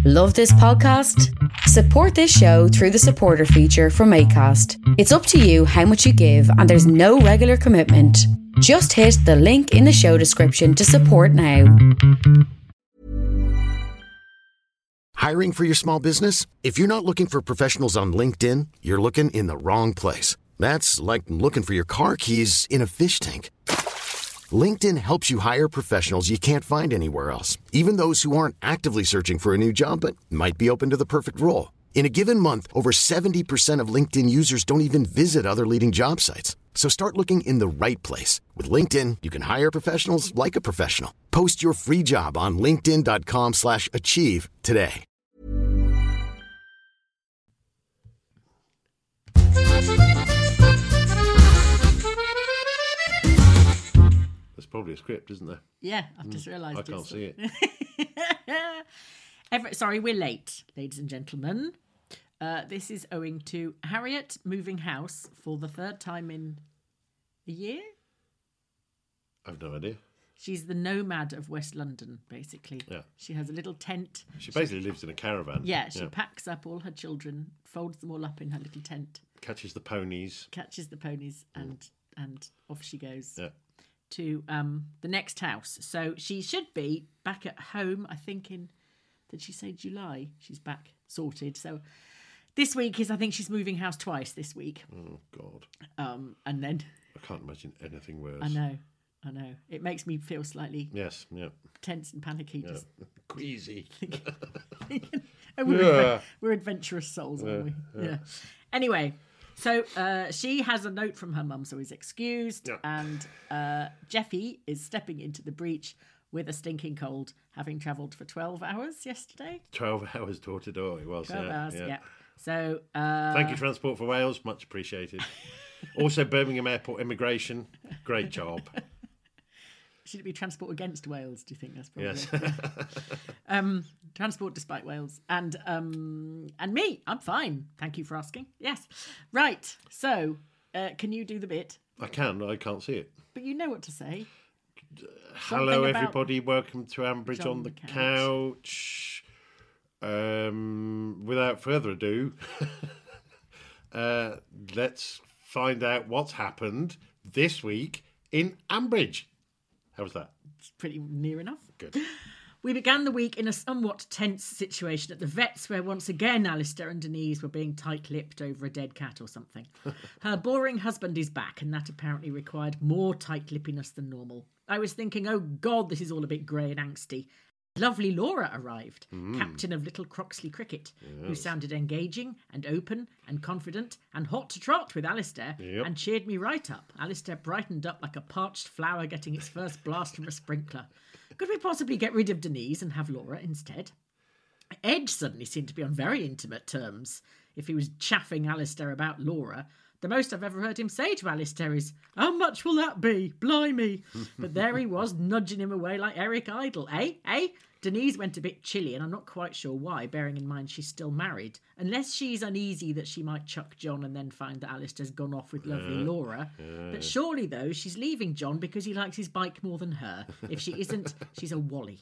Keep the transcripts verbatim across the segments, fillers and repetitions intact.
Love this podcast? Support this show through the supporter feature from Acast. It's up to you how much you give and there's no regular commitment. Just hit the link in the show description to support now. Hiring for your small business? If you're not looking for professionals on LinkedIn, you're looking in the wrong place. That's like looking for your car keys in a fish tank. LinkedIn helps you hire professionals you can't find anywhere else, even those who aren't actively searching for a new job but might be open to the perfect role. In a given month, over seventy percent of LinkedIn users don't even visit other leading job sites. So start looking in the right place. With LinkedIn, you can hire professionals like a professional. Post your free job on linkedin.com slash achieve today. There's probably a script, isn't there? Yeah, I've just realised. I can't see it. Every, sorry, we're late, ladies and gentlemen. Uh, this is owing to Harriet moving house for the third time in a year. I've no idea. She's the nomad of West London, basically. Yeah. She has a little tent. She basically she, lives in a caravan. Yeah, she yeah. packs up all her children, folds them all up in her little tent. Catches the ponies. Catches the ponies, and mm. and off she goes. Yeah. To um, the next house. So she should be back at home, I think in, did she say July? She's back sorted. So this week is, I think she's moving house twice this week. Oh, God. Um, and then... I can't imagine anything worse. I know, I know. It makes me feel slightly... Yes, yeah. Tense and panicky. Yeah. Just queasy. Thinking, oh, we're, yeah. adve- we're adventurous souls, aren't yeah, we? Yeah. yeah. Anyway... So uh, she has a note from her mum, so he's excused. Yeah. And uh, Jeffy is stepping into the breach with a stinking cold, having travelled for twelve hours yesterday. twelve hours door to door, it was. twelve yeah, hours, yeah. yeah. So, uh, thank you, Transport for Wales. Much appreciated. Also, Birmingham Airport Immigration. Great job. Should it be Transport Against Wales, do you think? That's probably yes. Yeah. um, Transport Despite Wales. And um, and me, I'm fine. Thank you for asking. Yes. Right. So, uh, can you do the bit? I can. I can't see it. But you know what to say. Uh, hello, everybody. Welcome to Ambridge John on the Couch. Couch. Um, without further ado, uh, let's find out what's happened this week in Ambridge. How was that? It's pretty near enough. Good. We began the week in a somewhat tense situation at the vets where once again Alistair and Denise were being tight-lipped over a dead cat or something. Her boring husband is back and that apparently required more tight-lippiness than normal. I was thinking, oh God, this is all a bit grey and angsty. Lovely Laura arrived, mm. captain of Little Croxley Cricket, yes. who sounded engaging and open and confident and hot to trot with Alistair yep. and cheered me right up. Alistair brightened up like a parched flower getting its first blast from a sprinkler. Could we possibly get rid of Denise and have Laura instead? Ed suddenly seemed to be on very intimate terms. If he was chaffing Alistair about Laura, the most I've ever heard him say to Alistair is, how much will that be? Blimey. But there he was, nudging him away like Eric Idle. Eh? Eh? Denise went a bit chilly, and I'm not quite sure why, bearing in mind she's still married. Unless she's uneasy that she might chuck John and then find that Alistair's gone off with lovely yeah. Laura. Yeah. But surely, though, she's leaving John because he likes his bike more than her. If she isn't, she's a wally.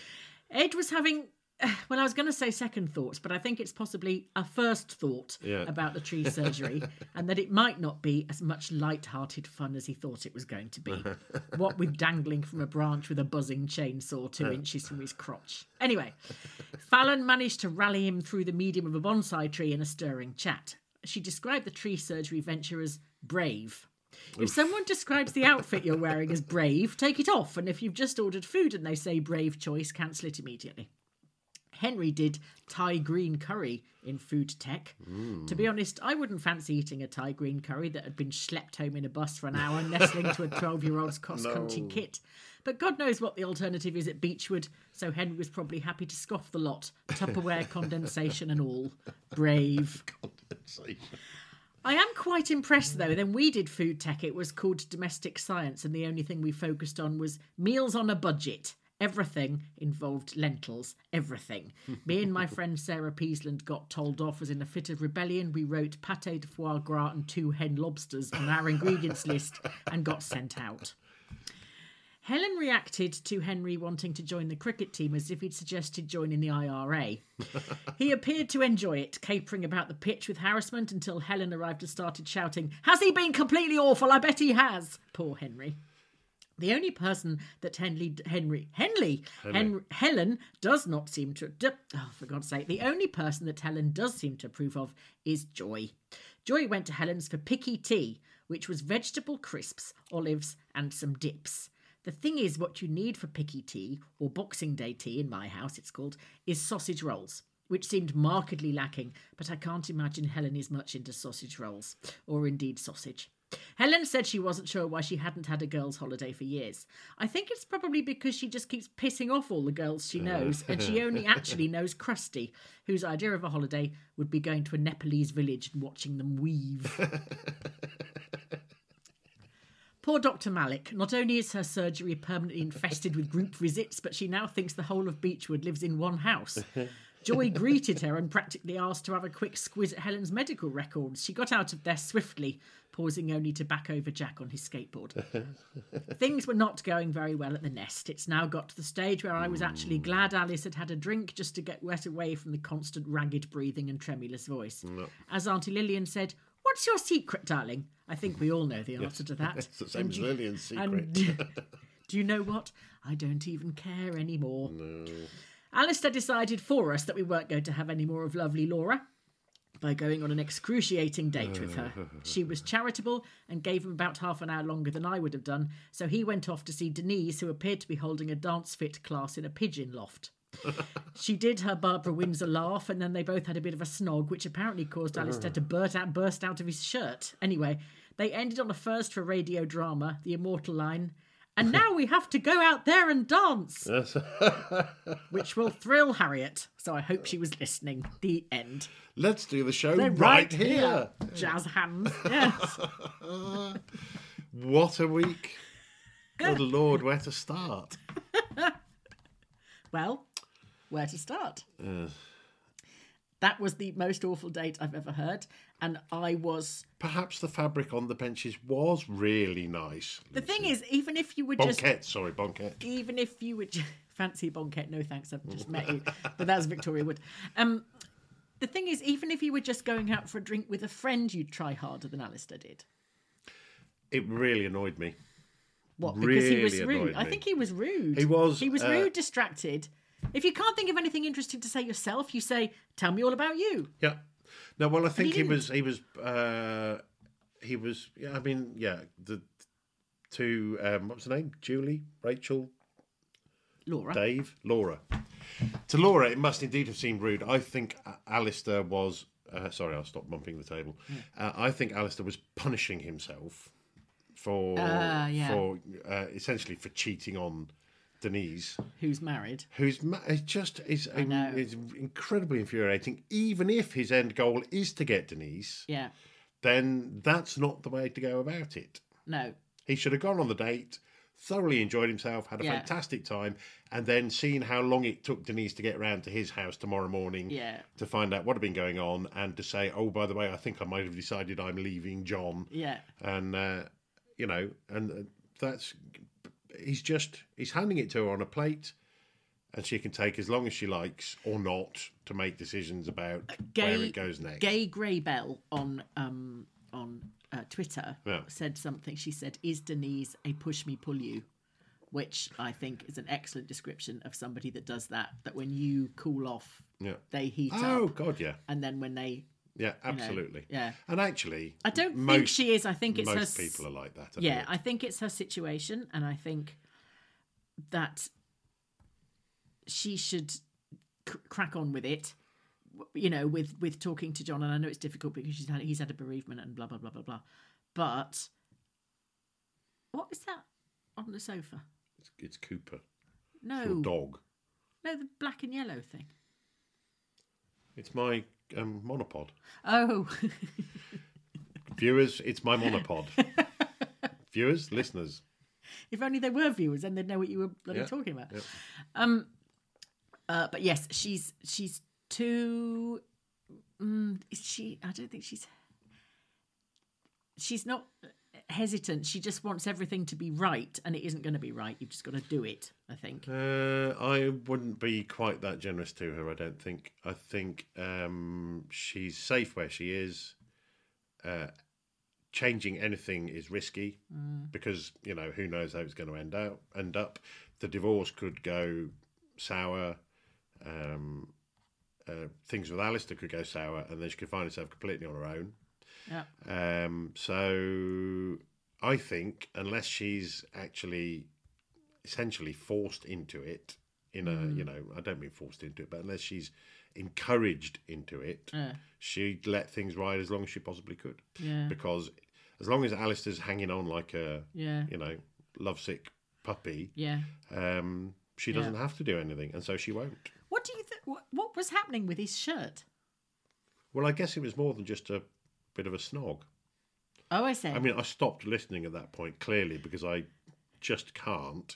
Ed was having... Well, I was going to say second thoughts, but I think it's possibly a first thought yeah. about the tree surgery and that it might not be as much light-hearted fun as he thought it was going to be. What with dangling from a branch with a buzzing chainsaw two inches from his crotch. Anyway, Fallon managed to rally him through the medium of a bonsai tree in a stirring chat. She described the tree surgery venture as brave. If Oof. someone describes the outfit you're wearing as brave, take it off. And if you've just ordered food and they say brave choice, cancel it immediately. Henry did Thai green curry in food tech. Mm. To be honest, I wouldn't fancy eating a Thai green curry that had been schlepped home in a bus for an hour, nestling to a twelve-year-old's cross-country no. kit. But God knows what the alternative is at Beechwood, so Henry was probably happy to scoff the lot. Tupperware condensation and all. Brave. Condensation. I am quite impressed, though. Then we did food tech. It was called domestic science, and the only thing we focused on was meals on a budget. Everything involved lentils. Everything. Me and my friend Sarah Peasland got told off as in a fit of rebellion we wrote pâté de foie gras and two hen lobsters on our ingredients list and got sent out. Helen reacted to Henry wanting to join the cricket team as if he'd suggested joining the I R A. He appeared to enjoy it, capering about the pitch with harassment until Helen arrived and started shouting, "Has he been completely awful? I bet he has." Poor Henry. The only person that Henley, Henry, Henley, Henry. Hen, Helen does not seem to, oh, for God's sake, the only person that Helen does seem to approve of is Joy. Joy went to Helen's for picky tea, which was vegetable crisps, olives, and some dips. The thing is, what you need for picky tea, or Boxing Day tea in my house it's called, is sausage rolls, which seemed markedly lacking, but I can't imagine Helen is much into sausage rolls, or indeed sausage. Helen said she wasn't sure why she hadn't had a girls' holiday for years. I think it's probably because she just keeps pissing off all the girls she knows, and she only actually knows Krusty, whose idea of a holiday would be going to a Nepalese village and watching them weave. Poor Doctor Malik. Not only is her surgery permanently infested with group visits, but she now thinks the whole of Beechwood lives in one house. Joy greeted her and practically asked to have a quick squiz at Helen's medical records. She got out of there swiftly, pausing only to back over Jack on his skateboard. Things were not going very well at the Nest. It's now got to the stage where I was actually glad Alice had had a drink just to get wet away from the constant ragged breathing and tremulous voice. No. As Auntie Lillian said, "What's your secret, darling?" I think we all know the answer to that. It's the same And as you- Lillian's secret. and do you know what? I don't even care anymore. No. Alistair decided for us that we weren't going to have any more of lovely Laura by going on an excruciating date with her. She was charitable and gave him about half an hour longer than I would have done, so he went off to see Denise, who appeared to be holding a dance fit class in a pigeon loft. She did her Barbara Windsor laugh, and then they both had a bit of a snog, which apparently caused Alistair to burst out, burst out of his shirt. Anyway, they ended on a first for radio drama, the immortal line, "And now we have to go out there and dance," which will thrill Harriet. So I hope she was listening. The end. Let's do the show They're right, here. Jazz hands. Yes. What a week. Good Lord, where to start? Well, where to start? Uh, That was the most awful date I've ever heard, and I was... perhaps the fabric on the benches was really nice. The thing is, even if you were just... Bonquette, sorry, Bonquette. Even if you would... Fancy Bonquette, no thanks, I've just met you. But that's Victoria Wood. Um, the thing is, even if you were just going out for a drink with a friend, you'd try harder than Alistair did. It really annoyed me. What, because he was Really rude? annoyed I me. think he was rude. He was, He was uh, rude, distracted. If you can't think of anything interesting to say yourself, you say, "Tell me all about you." Yeah. No, well, I think he he was, he was, uh, he was, yeah, I mean, yeah, the two, um, what was her name? Julie, Rachel, Laura. Dave, Laura. To Laura, it must indeed have seemed rude. I think Alistair was, uh, sorry, I'll stop bumping the table. Uh, I think Alistair was punishing himself for, Uh, yeah. for uh, essentially for cheating on Denise, Who's married. who's ma- it just is, know. is incredibly infuriating. Even if his end goal is to get Denise, Yeah. then that's not the way to go about it. No. He should have gone on the date, thoroughly enjoyed himself, had a Yeah. fantastic time, and then seen how long it took Denise to get round to his house tomorrow morning Yeah. to find out what had been going on, and to say, oh, by the way, I think I might have decided I'm leaving John. Yeah. And, uh, you know, and uh, that's... He's just, he's handing it to her on a plate, and she can take as long as she likes or not to make decisions about where it goes next. Gay Greybell on um on uh, Twitter Yeah. said something. She said, "Is Denise a push me pull you?" Which I think is an excellent description of somebody that does that. That when you cool off, Yeah. they heat Oh, up, God, yeah. and then when they, Yeah, absolutely. yeah. And actually, I don't most, think she is. I think it's her. most s- people are like that. I Yeah, think. I think it's her situation, and I think that she should cr- crack on with it. You know, with with talking to John, and I know it's difficult because she's had he's had a bereavement and blah blah blah blah blah. But what is that on the sofa? It's, it's Cooper. No, Your dog. no, the black and yellow thing. It's my um, monopod. Oh, Viewers, it's my monopod. Viewers, listeners. if only they were viewers, then they'd know what you were bloody Yeah, talking about. yeah. Um, uh, but yes, she's she's too. Um, is she? I don't think she's. She's not hesitant. She just wants everything to be right, and it isn't going to be right. You've just got to do it, I think. Uh, I wouldn't be quite that generous to her, I don't think. I think um, she's safe where she is. Uh, changing anything is risky mm. because, you know, who knows how it's going to end out, end up. The divorce could go sour. Um, uh, things with Alistair could go sour, and then she could find herself completely on her own. Yeah. Um, so I think unless she's actually essentially forced into it in a, mm. you know, I don't mean forced into it, but unless she's encouraged into it, yeah. she'd let things ride as long as she possibly could. Yeah. Because as long as Alistair's hanging on like a, yeah. you know, lovesick puppy, yeah. um, she doesn't yeah. have to do anything, and so she won't. What do you think? What, what was happening with his shirt? Well, I guess it was more than just a bit of a snog. Oh, I see. I mean, I stopped listening at that point, clearly, because I just can't.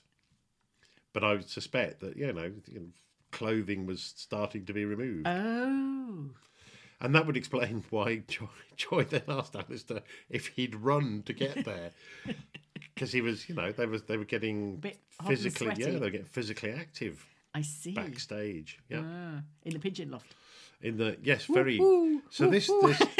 But I would suspect that, you know, clothing was starting to be removed. Oh. And that would explain why Joy, Joy then asked Alistair if he'd run to get there. Because he was, you know, they was they were getting bit physically, yeah, they were getting physically active. I see. Backstage, yeah. Ah, in the pigeon loft. In the yes, very. Ooh, ooh, so ooh, this ooh. this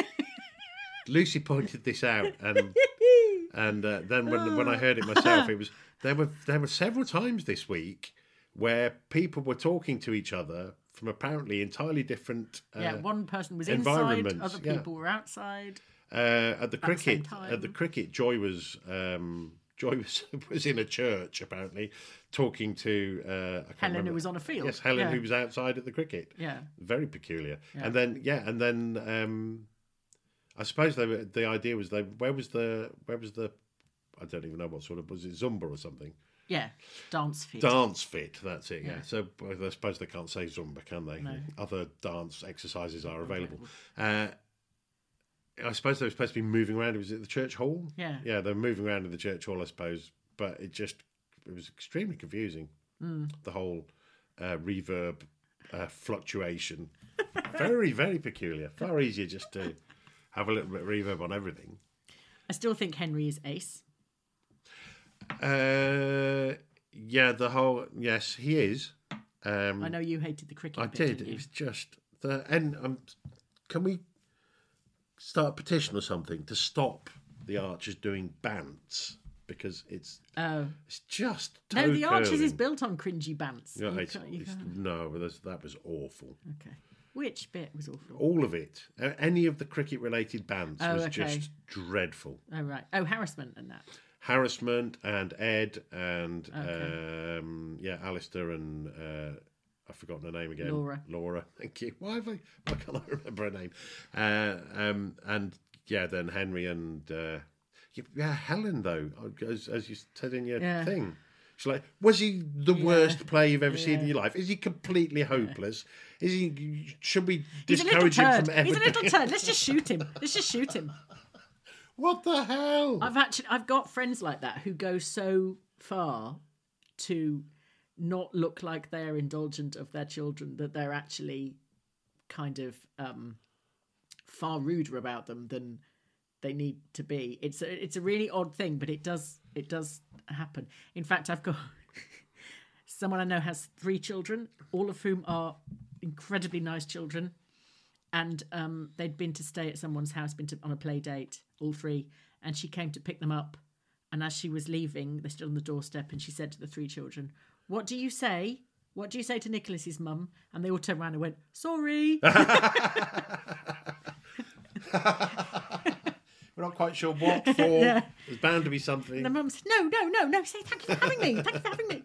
Lucy pointed this out, and and uh, then when when I heard it myself, it was there were there were several times this week where people were talking to each other from apparently entirely different. Uh, yeah, one person was inside, other people yeah. were outside. Uh, at the cricket, the at the cricket, Joy was um, Joy was was in a church apparently talking to uh, I can't Helen, remember. who was on a field. Yes, Helen, yeah. who was outside at the cricket. Yeah, very peculiar. Yeah. And then yeah, and then um, I suppose they were, the idea was they where was the where was the I don't even know what sort of was it Zumba or something. Yeah, dance fit. Dance fit, that's it, yeah. Yeah. So I suppose they can't say Zumba, can they? No. Other dance exercises are available. Uh, I suppose they were supposed to be moving around. Was it the church hall? Yeah. Yeah, they were moving around in the church hall, I suppose. But it just, it was extremely confusing. Mm. The whole uh, reverb uh, fluctuation. Very, very peculiar. Far easier just to have a little bit of reverb on everything. I still think Henry is ace. Uh, yeah, the whole yes, he is. Um, I know you hated the cricket. I bit, did. Didn't It you? was just the and um, can we start a petition or something to stop the Archers doing bants because it's oh it's just no. The Archers curling. is built on cringy bants. Yeah, You it's, can't- you it's, can't- no, that's- that was awful. Okay. Which bit was awful? All of it, Uh, any of the cricket-related bants Oh, was okay. just dreadful. Oh right. Oh, harassment and that. Harassment and Ed and Okay. um, yeah, Alistair and uh, I've forgotten her name again. Laura. Laura, thank you. Why have I? Why can't I remember her name? Uh, um, and yeah, then Henry and uh, yeah, Helen though, as, as you said in your Yeah. thing. She's like, was he the Yeah. worst player you've ever seen Yeah. in your life? Is he completely hopeless? Is he? Should we He's a little discourage him turd. from ever? He's a little turd. Let's just shoot him. Let's just shoot him. What the hell? I've actually I've got friends like that who go so far to not look like they're indulgent of their children that they're actually kind of um, far ruder about them than they need to be. It's a, it's a really odd thing, but it does it does happen. In fact, I've got someone I know has three children, all of whom are incredibly nice children. And um, they'd been to stay at someone's house, been to, on a play date, all three. And she came to pick them up. And as she was leaving, they stood on the doorstep and she said to the three children, "What do you say? What do you say to Nicholas's mum?" And they all turned around and went, "Sorry." We're not quite sure what for. Yeah. There's bound to be something. And the mum said, "No, no, no, no, say thank you for having me. Thank you for having me."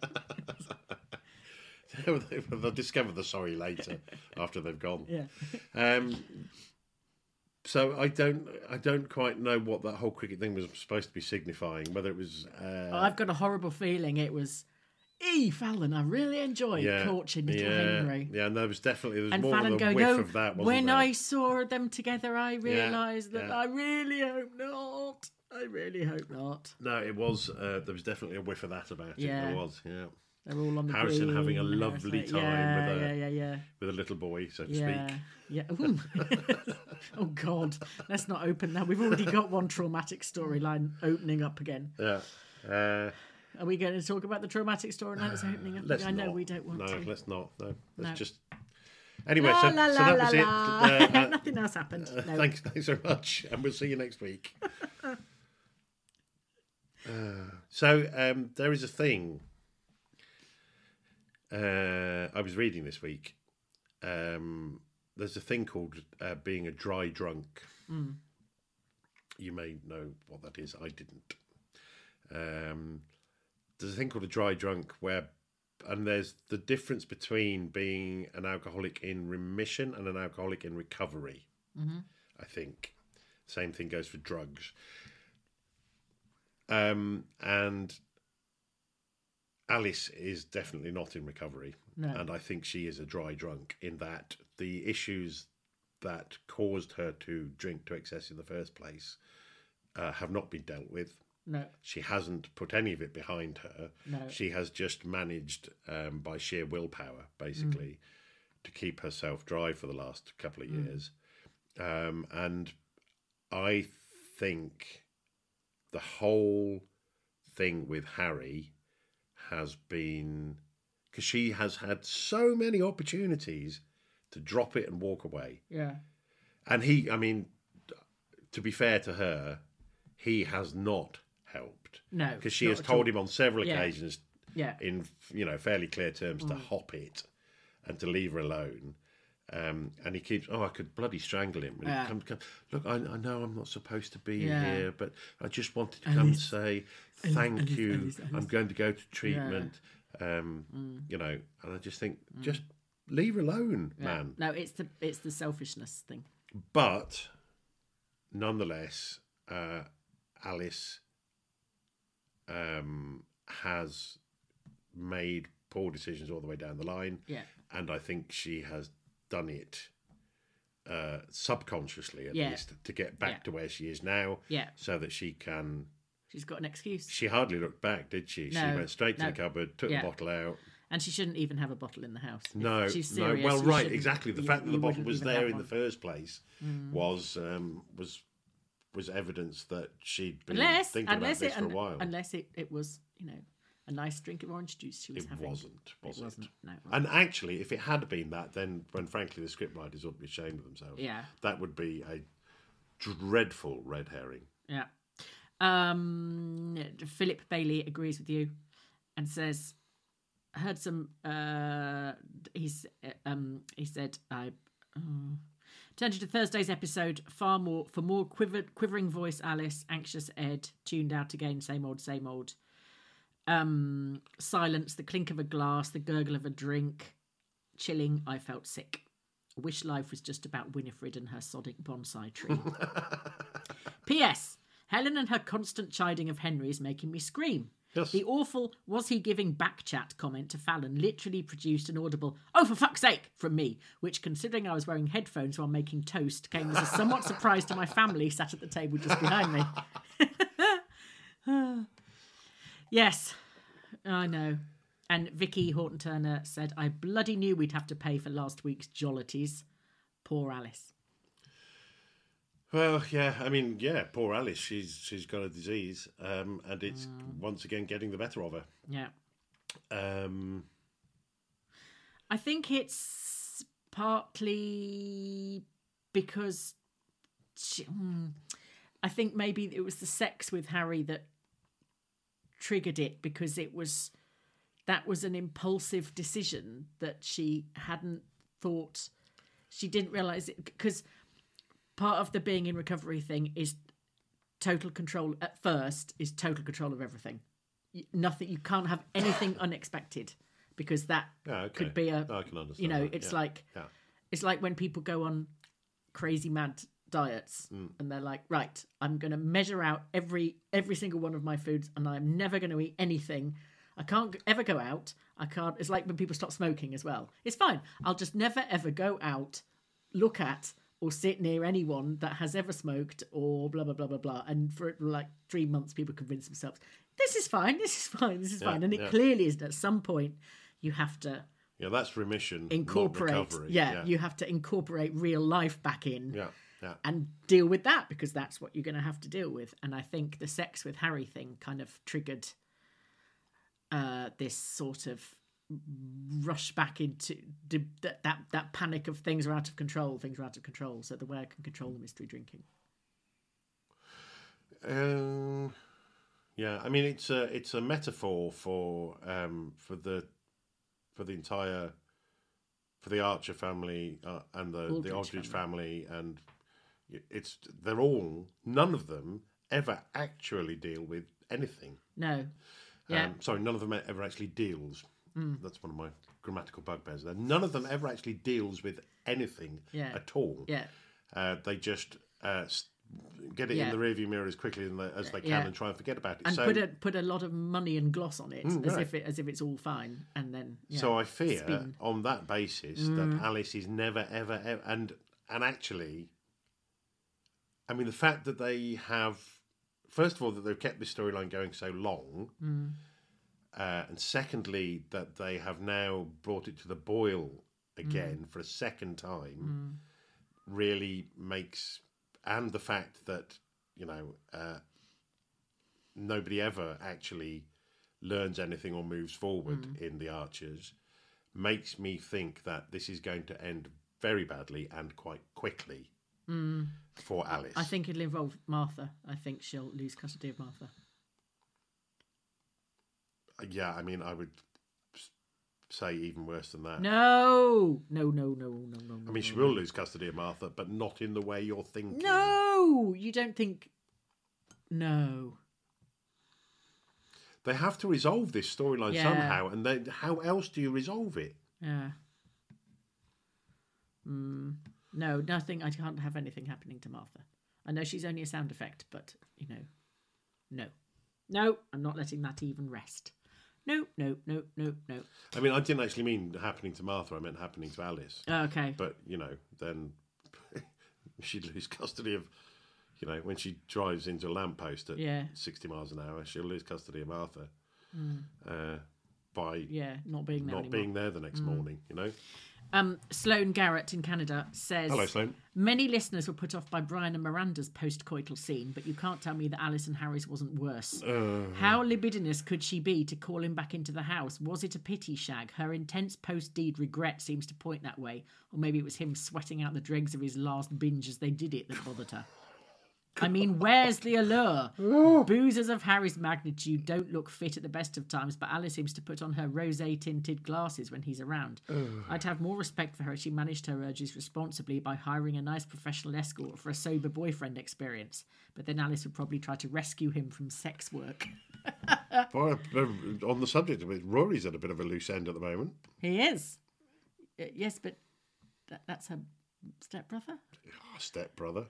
They'll discover the sorry later after they've gone. Yeah. Um, so I don't, I don't quite know what that whole cricket thing was supposed to be signifying. Whether it was, uh, I've got a horrible feeling it was, "E Fallon, I really enjoyed yeah, coaching little yeah, Henry." Yeah, and there was definitely there was And more Fallon of a going, whiff "Oh, of that. Wasn't when there? I saw them together, I realised that yeah. I really hope not. I really hope not." No, it was. Uh, there was definitely a whiff of that about it. Yeah. There was. Yeah. They're all on the Harrison green having a and lovely everything. time yeah, with a yeah, yeah, yeah. with a little boy, so to Yeah, speak. yeah. Ooh. Oh God, let's not open that. We've already got one traumatic storyline opening up again. Yeah. Uh, Are we going to talk about the traumatic storyline that's opening up? let's I know not. we don't want no, to. let's not. No, let's No. just. Anyway, La, so, la, so la, that la, was it. la. Uh, uh, Nothing else happened. No. Thanks, thanks very much, and we'll see you next week. uh, so um, there is a thing. Uh, I was reading this week. Um, there's a thing called uh, being a dry drunk. Mm. You may know what that is. I didn't. Um, there's a thing called a dry drunk where, and there's the difference between being an alcoholic in remission and an alcoholic in recovery. Mm-hmm. I think. Same thing goes for drugs. Um, and Alice is definitely not in recovery. No. And I think she is a dry drunk in that the issues that caused her to drink to excess in the first place uh, have not been dealt with. No. She hasn't put any of it behind her. No. She has just managed um, by sheer willpower, basically, mm. to keep herself dry for the last couple of years. Mm. Um, and I think the whole thing with Harry has been... because she has had so many opportunities to drop it and walk away. Yeah. And he, I mean, to be fair to her, he has not helped. No. Because she not has at told all. him on several Yeah. occasions, Yeah. in, you know, fairly clear terms, Mm. to hop it and to leave her alone. Um, and he keeps, oh, I could bloody strangle him. And Yeah. he comes, comes, look, I, I know I'm not supposed to be Yeah. here, but I just wanted to Alice. come and say thank Alice, you. Alice, Alice. I'm going to go to treatment. Um, Mm. You know, and I just think, just leave her alone, Yeah. man. No, it's the it's the selfishness thing. But nonetheless, uh, Alice um, has made poor decisions all the way down the line. Yeah. And I think she has done it uh, subconsciously, at Yeah. least, to get back Yeah. to where she is now. Yeah. So that she can... She's got an excuse. She hardly looked back, did she? No, she went straight to no. the cupboard, took Yeah. the bottle out. And she shouldn't even have a bottle in the house. If No, she's no. serious, Well, you right, shouldn't- exactly. The you- fact that you the bottle wouldn't was even there have in the one. first place Mm. was um, was was evidence that she'd been Unless, thinking unless about this it, for a un- while. unless it, it was, you know, a nice drink of orange juice she was It having. wasn't, was it? it? wasn't. No. It wasn't. And actually, if it had been that, then when frankly the scriptwriters ought to be ashamed of themselves. Yeah. That would be a dreadful red herring. Yeah. Um, Philip Bailey agrees with you and says, I heard some, uh, he's, um, he said, I uh, turned to Thursday's episode far more, for more quiver, quivering voice Alice, anxious Ed, tuned out again, same old, same old. Um, silence, the clink of a glass, the gurgle of a drink, chilling, I felt sick. I wish life was just about Winifred and her sodic bonsai tree. P S. Helen and her constant chiding of Henry is making me scream. Yes. The awful was he giving back chat comment to Fallon literally produced an audible "oh for fuck's sake" from me, which, considering I was wearing headphones while making toast, came as a somewhat surprise to my family sat at the table just behind me. Yes, I know. And Vicky Horton Turner said, I bloody knew we'd have to pay for last week's jollities. Poor Alice. Well, yeah, I mean, yeah, poor Alice. She's she's got a disease, um, and it's Mm. once again getting the better of her. Yeah. Um, I think it's partly because she, hmm, I think maybe it was the sex with Harry that triggered it, because it was that was an impulsive decision that she hadn't thought, she didn't realize it, because part of the being in recovery thing is total control. At first, is total control of everything. Y- Nothing, you can't have anything unexpected, because that yeah, okay. could be a, I can understand. you know, that, it's yeah. like, Yeah. it's like when people go on crazy mad diets Mm. and they're like, right, I'm going to measure out every every single one of my foods, and I'm never going to eat anything. I can't ever go out. I can't. It's like when people stop smoking as well. It's fine. I'll just never ever go out, look at or sit near anyone that has ever smoked or blah blah blah blah blah. And for like three months, people convince themselves this is fine, this is fine, this is Yeah, fine. And it yeah. clearly is at some point you have to Yeah, that's remission, incorporate. not recovery. Yeah, yeah, you have to incorporate real life back in. yeah, yeah. And deal with that, because that's what you're going to have to deal with. And I think the sex with Harry thing kind of triggered uh, this sort of rush back into d- that, that that panic of things are out of control, things are out of control, so the way I can control them is through drinking. Um, yeah, I mean it's a it's a metaphor for um for the for the entire for the Archer family uh, and the Aldridge the Aldridge family. family, and it's they're all none of them ever actually deal with anything. No. Yeah. Um, sorry, none of them ever actually deals. Mm. That's one of my grammatical bugbears there. None of them ever actually deals with anything Yeah. at all. Yeah. Uh, they just uh, s- get it Yeah. in the rearview mirror as quickly as they, as they can Yeah. and try and forget about it. And so, put a put a lot of money and gloss on it, Mm, as right. if it as if it's all fine, and then yeah, so I fear spin. on that basis Mm. that Alice is never, ever, ever, and and actually, I mean, the fact that they have, first of all, that they've kept this storyline going so long, Mm. uh, and secondly, that they have now brought it to the boil again for a second time, really makes, and the fact that, you know, uh, nobody ever actually learns anything or moves forward in the Archers, makes me think that this is going to end very badly and quite quickly for Alice. I think it'll involve Martha. I think she'll lose custody of Martha. Yeah, I mean, I would s- say even worse than that. No, no, no, no, no, no. I mean, she will lose custody of Martha, but not in the way you're thinking. No, you don't think. No. They have to resolve this storyline Yeah. somehow, and they, how else do you resolve it? Yeah. Mm, no, nothing. I can't have anything happening to Martha. I know she's only a sound effect, but, you know, no. No, I'm not letting that even rest. No, no, no, no, no. I mean, I didn't actually mean happening to Martha, I meant happening to Alice. Okay. But, you know, then she'd lose custody of, you know, when she drives into a lamppost at Yeah. sixty miles an hour, she'll lose custody of Martha uh, by Yeah, not being there not anymore. being there the next morning, you know? Um, Sloane Garrett in Canada says, Hello, Sloane. many listeners were put off by Brian and Miranda's post-coital scene, but you can't tell me that Alice and Harry's wasn't worse. Uh, How libidinous could she be to call him back into the house? Was it a pity shag? Her intense post-deed regret seems to point that way. Or maybe it was him sweating out the dregs of his last binge as they did it that bothered her. I mean, where's the allure? Boozers of Harry's magnitude don't look fit at the best of times, but Alice seems to put on her rosé-tinted glasses when he's around. I'd have more respect for her if she managed her urges responsibly by hiring a nice professional escort for a sober boyfriend experience. But then Alice would probably try to rescue him from sex work. Well, uh, on the subject of it, Rory's at a bit of a loose end at the moment. He is. Uh, yes, but that, that's her stepbrother? Oh, stepbrother.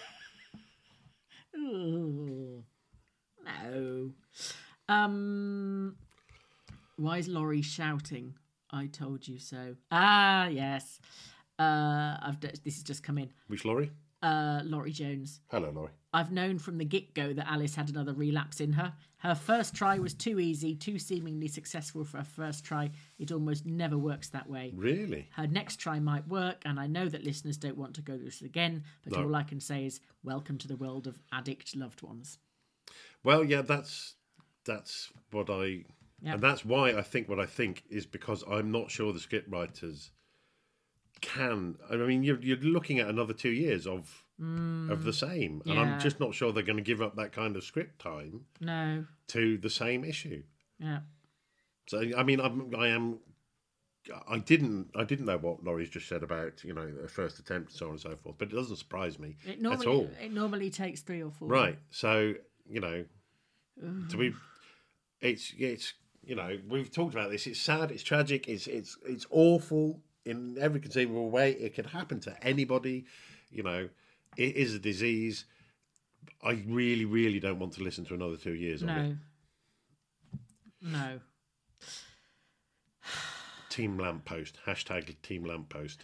Ooh, no. Um, why is Laurie shouting? I told you so. Ah, yes. Uh, I've d- this has just come in. Which Laurie? Uh, Laurie Jones. Hello, Laurie. I've known from the get-go that Alice had another relapse in her. Her first try was too easy, too seemingly successful for a first try. It almost never works that way. Really? Her next try might work, and I know that listeners don't want to go through this again, but No. all I can say is welcome to the world of addict loved ones. Well, yeah, that's that's what I, Yeah. and that's why I think what I think is because I'm not sure the script writers can. I mean, you're you're looking at another two years of of the same, and yeah. I'm just not sure they're going to give up that kind of script time No. to the same issue. Yeah. So I mean, I'm, I am. I didn't. I didn't know what Laurie's just said about, you know, a first attempt and so on and so forth. But it doesn't surprise me It at normally all. it normally takes three or four. Right. So, you know, to be, it's it's you know, we've talked about this. It's sad. It's tragic. It's it's it's awful in every conceivable way. It could happen to anybody. You know, it is a disease. I really, really don't want to listen to another two years of it. No. No. Team Lamppost. Hashtag Team Lamppost.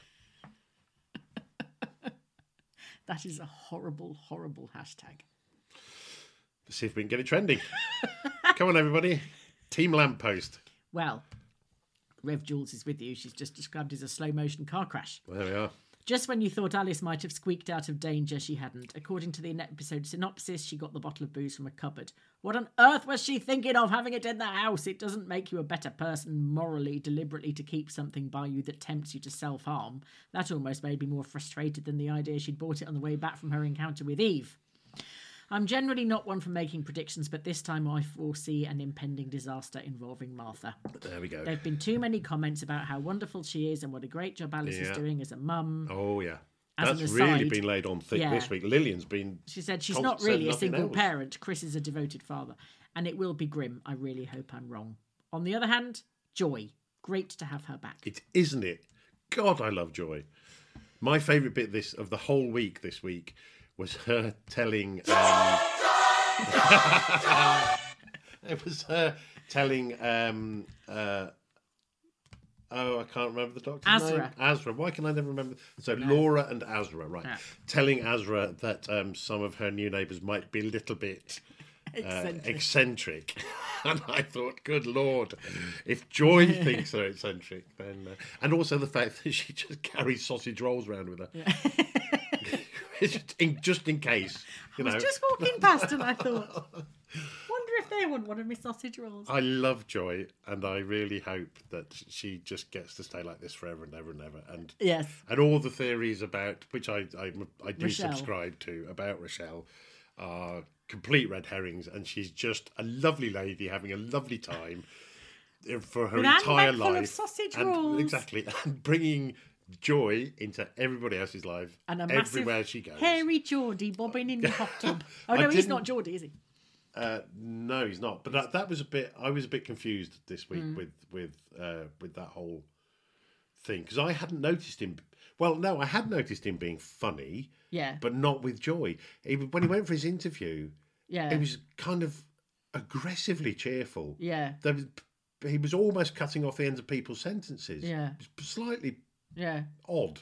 That is a horrible, horrible hashtag. Let's see if we can get it trending. Come on, everybody. Team Lamppost. Well, Rev Jules is with you. She's just described as a slow motion car crash. There we are. Just when you thought Alice might have squeaked out of danger, she hadn't. According to the episode synopsis, she got the bottle of booze from a cupboard. What on earth was she thinking of having it in the house? It doesn't make you a better person morally, deliberately to keep something by you that tempts you to self-harm. That almost made me more frustrated than the idea she'd bought it on the way back from her encounter with Eve. I'm generally not one for making predictions, but this time I foresee an impending disaster involving Martha. There we go. There have been too many comments about how wonderful she is and what a great job Alice Yeah. is doing as a mum. Oh, yeah. As That's an aside, really been laid on thick yeah. this week. Lillian's been... She said she's Con- not said really a nothing single else. parent. Chris is a devoted father. And it will be grim. I really hope I'm wrong. On the other hand, Joy. Great to have her back. It isn't it? God, I love Joy. My favourite bit this of the whole week this week was her telling... Um, it was her telling... Um, uh, oh, I can't remember the doctor's Azra. name. Azra. Why can I never remember? So Laura and Azra, right. Yeah. Telling Azra that um, some of her new neighbours might be a little bit... Uh, Eccentric. eccentric. And I thought, good Lord, if Joy thinks they're eccentric, then... Uh, and also the fact that she just carries sausage rolls around with her. Yeah. just, in, just in case, you I know. was just walking past and I thought, wonder if they want one of my sausage rolls. I love Joy, and I really hope that she just gets to stay like this forever and ever and ever. And Yes. and all the theories about, which I, I, I do Rochelle. subscribe to, about Rochelle are... complete red herrings, and she's just a lovely lady having a lovely time for her With a entire handbag full life. of sausage and, rolls. Exactly, and bringing joy into everybody else's life And a everywhere massive she goes. hairy Geordie bobbing in the hot tub. Oh I no, he's didn't- not Geordie, is he? Uh, no, he's not. But that, that was a bit. I was a bit confused this week Mm. with with uh, with that whole thing, because I hadn't noticed him. Well, no, I had noticed him being funny, Yeah. but not with Joy. He, when he went for his interview, Yeah. he was kind of aggressively cheerful. Yeah. There was, he was almost cutting off the ends of people's sentences. Yeah. It was slightly Yeah. odd.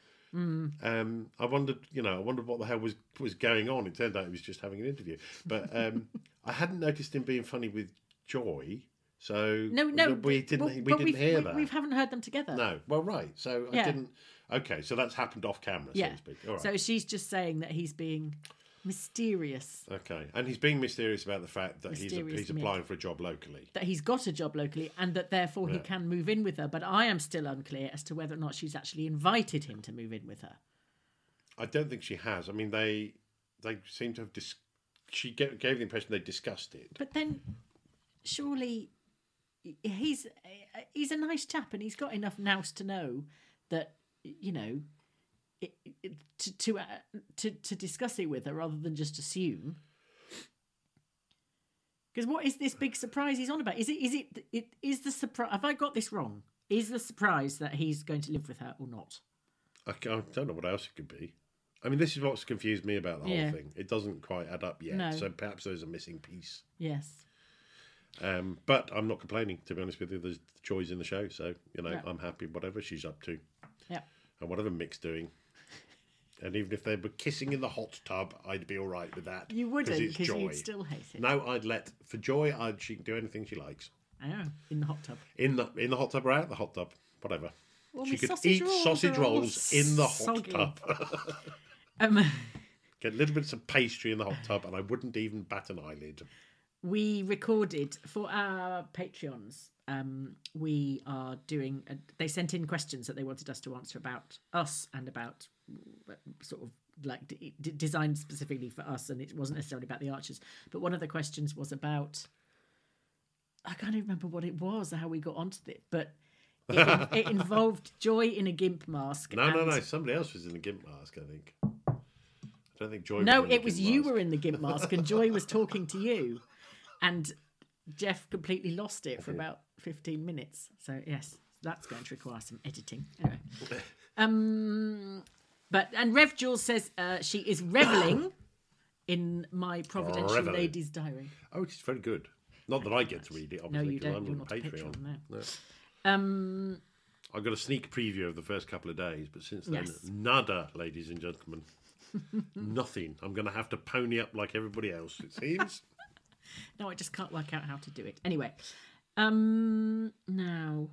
Um, I wondered, you know, I wondered what the hell was was going on. It turned out he was just having an interview. But um, I hadn't noticed him being funny with Joy. So No, no. we didn't. but- we but didn't we've, hear we, that. We haven't heard them together. No. Well, right. So I Yeah. didn't. Okay. So that's happened off camera, so Yeah. to speak. All right. So she's just saying that he's being mysterious, Okay, and he's being mysterious about the fact that he's, Mysterious he's Mick. applying for a job locally. that he's got a job locally, and that therefore he Yeah. can move in with her. But I am still unclear as to whether or not she's actually invited him to move in with her. I don't think she has. I mean, they they seem to have. Dis- she gave, gave the impression they discussed it. But then, surely, he's he's a nice chap, and he's got enough nous to know that, you know, it, it, to to, uh, to to discuss it with her rather than just assume. Because what is this big surprise he's on about? Is it is it, it is the surprise? Have I got this wrong? Is the surprise that he's going to live with her or not? I, ca- I don't know what else it could be. I mean, this is what's confused me about the whole Yeah. thing. It doesn't quite add up yet. No. So perhaps there's a missing piece. Yes. Um, but I'm not complaining, to be honest with you. There's joys in the show, so you know Yeah. I'm happy. Whatever she's up to, Yeah. and whatever Mick's doing. And even if they were kissing in the hot tub, I'd be all right with that. You wouldn't, it's because Joy. you'd still hate it. No, I'd let for Joy. I'd she can do anything she likes Oh, in the hot tub. in the in the hot tub or out the hot tub, whatever. Well, she my could sausage eat rolls sausage are all rolls in the hot soggy. tub. Um, Get little bits of pastry in the hot tub, and I wouldn't even bat an eyelid. we recorded for our Patreons. Um, we are doing. A, they sent in questions that they wanted us to answer about us and about uh, sort of like d- d- designed specifically for us, and it wasn't necessarily about the Archers. But one of the questions was about. I can't even remember what it was or how we got onto it, but it, it involved Joy in a gimp mask. No, no, and- no. Somebody else was in a gimp mask, I think. I don't think Joy. No, was in a it was gimp you mask. were in the gimp mask and Joy was talking to you. And Jeff completely lost it for about fifteen minutes. So, yes, that's going to require some editing. Anyway. Um, but, and Rev Jules says uh, she is revelling in my Providential Revelling. Lady's Diary. Oh, it's very good. Not that I get to read it, No, obviously, you because don't. I'm You're on not a Patreon. Patreon, no. No. Um, I got a sneak preview of the first couple of days, but since then, Yes. nada, ladies and gentlemen. Nothing. I'm going to have to pony up like everybody else, it seems. No, I just can't work out how to do it. Anyway, um, now,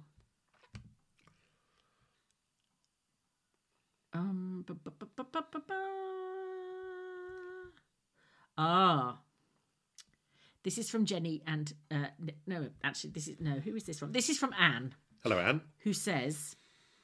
um, bu- bu- bu- bu- bu- bu- bu- ah, this is from Jenny and uh, n- no, actually, this is no. Who is this from? This is from Anne. Hello, Anne. Who says,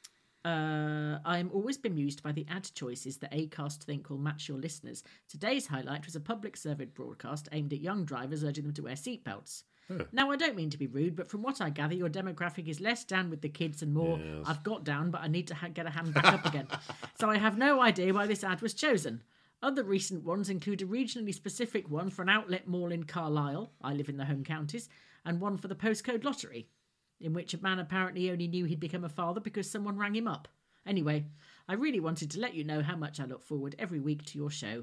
uh, I am always bemused by the ad choices that Acast think will match your listeners. Today's highlight was a public service broadcast aimed at young drivers, urging them to wear seatbelts. Huh. Now, I don't mean to be rude, but from what I gather, your demographic is less down with the kids and more, yes. I've got down, but I need to ha- get a hand back up again. So I have no idea why this ad was chosen. Other recent ones include a regionally specific one for an outlet mall in Carlisle, I live in the home counties, and one for the postcode lottery, in which a man apparently only knew he'd become a father because someone rang him up. Anyway, I really wanted to let you know how much I look forward every week to your show.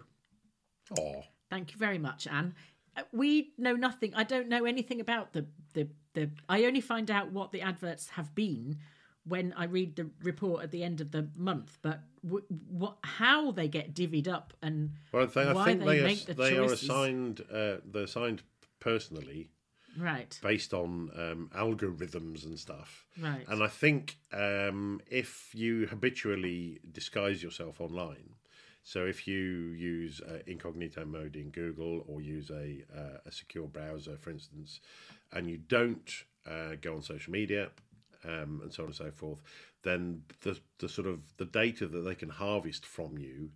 Oh, thank you very much, Anne. Uh, we know nothing. I don't know anything about the, the, the... I only find out what the adverts have been when I read the report at the end of the month, but w- what, how they get divvied up and well, they, why I think they, they, make are, the they choices. are assigned. Uh, they're assigned personally, right? Based on um, algorithms and stuff, right? And I think um, if you habitually disguise yourself online, so if you use uh, incognito mode in Google or use a uh, a secure browser, for instance, and you don't uh, go on social media. Um, and so on and so forth, then the the sort of the data that they can harvest from you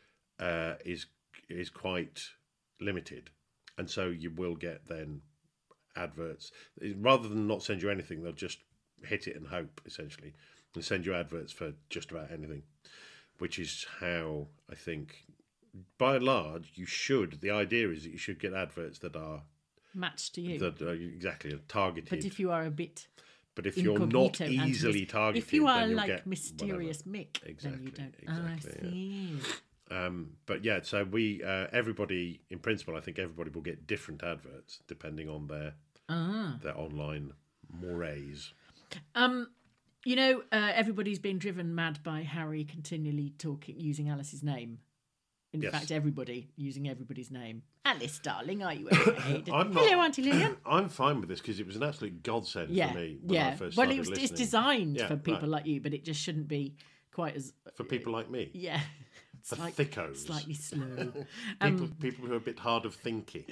uh, is is quite limited, and so you will get then adverts. Rather than not send you anything, they'll just hit it and hope, essentially, and send you adverts for just about anything, which is how I think, by and large, you should. The idea is that you should get adverts that are matched to you, that are exactly targeted. But if you are a bit But if you're not easily mis- targeted, if you are then you'll like get mysterious whatever. Mick, exactly, then you don't. Exactly, oh, I see. Yeah. Um, but yeah, so we, uh, everybody, in principle, I think everybody will get different adverts depending on their ah. their online mores. Um, you know, uh, everybody's been driven mad by Harry continually talking, using Alice's name. In yes. fact, everybody using everybody's name. Alice, darling, are you okay? I'm Hello, not, Auntie Lillian. I'm fine with this because it was an absolute godsend yeah, for me when yeah. I first well, started it was, listening. it's designed yeah, for people right. like you, but it just shouldn't be quite as... For people like me? Yeah. For Slight, thickos. Slightly slow. people, um, people who are a bit hard of thinking.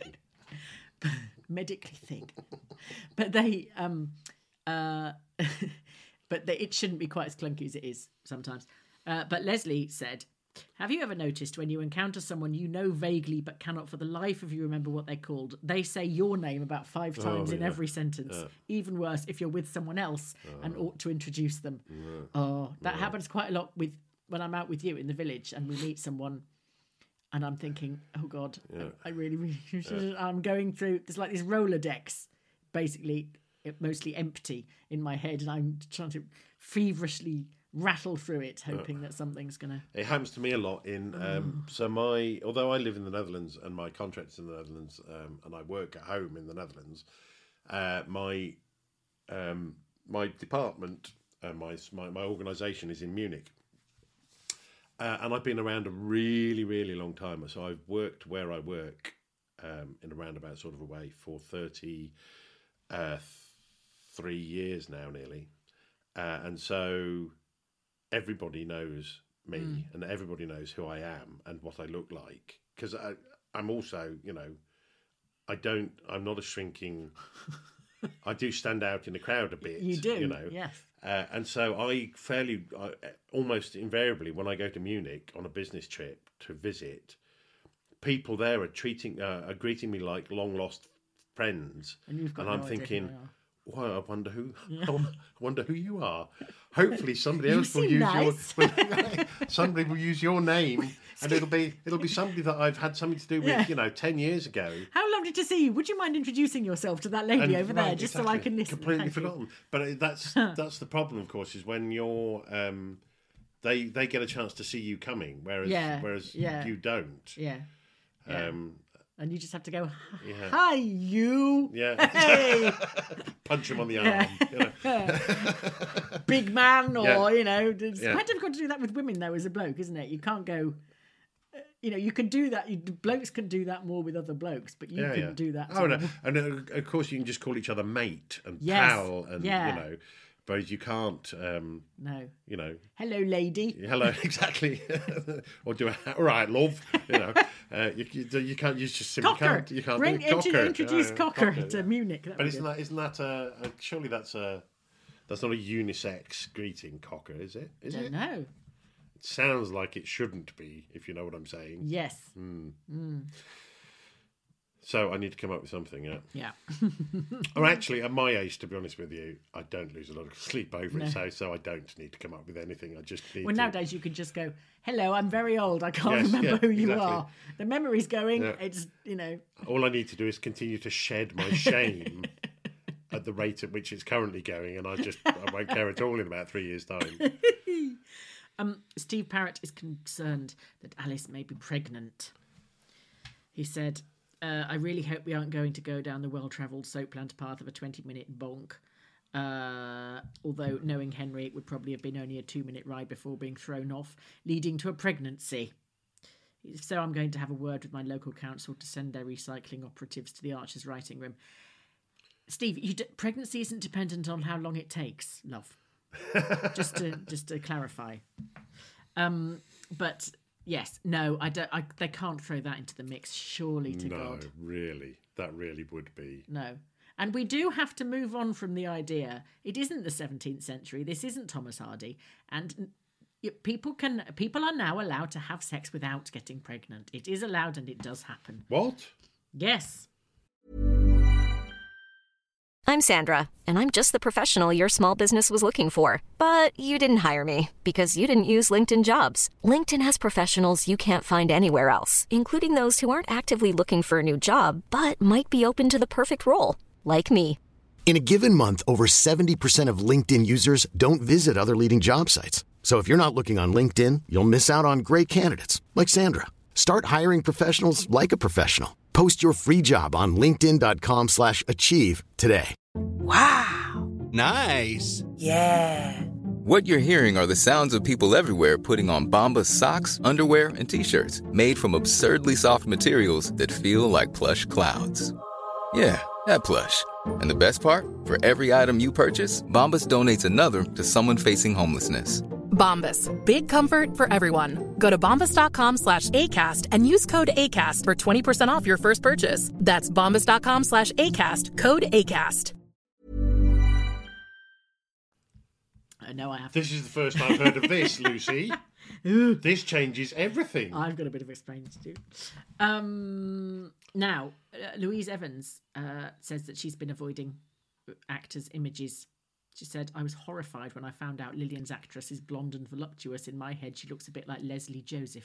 Medically thick. But they... um, uh, but they, it shouldn't be quite as clunky as it is sometimes. Uh, but Leslie said... Have you ever noticed when you encounter someone you know vaguely but cannot for the life of you remember what they're called, they say your name about five times oh, in yeah. every sentence? Yeah. Even worse, if you're with someone else oh. and ought to introduce them. Yeah. Oh, that yeah. happens quite a lot with when I'm out with you in the village and we meet someone and I'm thinking, oh God, yeah. I, I really, really should. Yeah. I'm going through, there's like this Rolodex, basically mostly empty in my head and I'm trying to feverishly rattle through it, hoping that something's gonna. It happens to me a lot. In um, so my although I live in the Netherlands and my contract's in the Netherlands, um, and I work at home in the Netherlands, uh, my um, my department, uh, my my my organisation is in Munich, uh, and I've been around a really really long time. So I've worked where I work um, in a roundabout sort of a way for thirty three years now, nearly, uh, and so. Everybody knows me mm. and everybody knows who I am and what I look like. Because I'm also, you know, I don't, I'm not a shrinking, I do stand out in the crowd a bit. You do, you know. yes. Uh, and so I fairly, I, almost invariably, when I go to Munich on a business trip to visit, people there are treating, uh, are greeting me like long lost friends. And you've got and no I'm thinking, well, I wonder who. Yeah. I wonder who you are. Hopefully, somebody You else will seem use nice. your. somebody will use your name, and it'll be it'll be somebody that I've had something to do with, Yeah. you know, ten years ago. How lovely to see you. Would you mind introducing yourself to that lady And- over there, right, just exactly. so I can listen? Completely Thank you. forgotten. But it- that's that's the problem, of course, is when you're. Um, they they get a chance to see you coming, whereas Yeah, whereas yeah. you don't. Yeah. yeah. Um, And you just have to go, Yeah. hi, you. yeah. Hey, Punch him on the arm. You know. big man, or, Yeah. you know. It's Yeah. quite difficult to do that with women, though, as a bloke, isn't it? You can't go, You know, you can do that. You, blokes can do that more with other blokes, but you Yeah, couldn't yeah. do that. Oh, to no. And uh, of course, you can just call each other mate and Yes, pal, and yeah. you know, but you can't. Um, No. you know, Hello, lady. hello, exactly, or do a all right, love. You know, uh, you, you you can't. You just simply Cocker. can't. You can't Bring, do Cocker. intro- introduce Uh, Cocker, Cocker, to yeah. Munich. That'd But be isn't good. that isn't that a, a surely that's a that's not a unisex greeting, Cocker, is it? Is Don't it? know. It sounds like it shouldn't be, if you know what I'm saying. Yes. So I need to come up with something. Yeah. Yeah. Or actually, at my age, to be honest with you, I don't lose a lot of sleep over it, so so I don't need to come up with anything. I just need Well, to. nowadays you can just go, hello, I'm very old. I can't Yes, remember yeah, who you exactly. are. The memory's going. Yeah. It's, you know. All I need to do is continue to shed my shame at the rate at which it's currently going, and I just I won't care at all in about three years' time. Steve Parrott is concerned that Alice may be pregnant. He said, uh, I really hope we aren't going to go down the well-travelled soap plant path of a twenty-minute bonk. Uh, although, knowing Henry, it would probably have been only a two-minute ride before being thrown off, leading to a pregnancy. So I'm going to have a word with my local council to send their recycling operatives to the Archer's writing room. Steve, you d- pregnancy isn't dependent on how long it takes, love. just to just to clarify. Um, but yes, no, I don't. I, they can't throw that into the mix. Surely to No, God, really, that really would be. no. And we do have to move on from the idea. It isn't the seventeenth century. This isn't Thomas Hardy, and people can people are now allowed to have sex without getting pregnant. It is allowed, and it does happen. What? Yes. I'm Sandra, and I'm just the professional your small business was looking for. But you didn't hire me because you didn't use LinkedIn Jobs. LinkedIn has professionals you can't find anywhere else, including those who aren't actively looking for a new job, but might be open to the perfect role, like me. In a given month, over seventy percent of LinkedIn users don't visit other leading job sites. So if you're not looking on LinkedIn, you'll miss out on great candidates like Sandra. Start hiring professionals like a professional. Post your free job on linkedin dot com slash achieve today. Wow. Nice. Yeah. What you're hearing are the sounds of people everywhere putting on Bombas socks, underwear, and T-shirts made from absurdly soft materials that feel like plush clouds. Yeah, that plush. And the best part? For every item you purchase, Bombas donates another to someone facing homelessness. Bombas. Big comfort for everyone. Go to bombas.com slash ACAST and use code ACAST for twenty percent off your first purchase. That's bombas.com slash ACAST. Code ACAST. I know I have. This is the first I've heard of this, Lucy. This changes everything. I've got a bit of explaining to do. Um, now, uh, Louise Evans uh, says that she's been avoiding actors' images. She said, I was horrified when I found out Lillian's actress is blonde and voluptuous. In my head, she looks a bit like Leslie Joseph.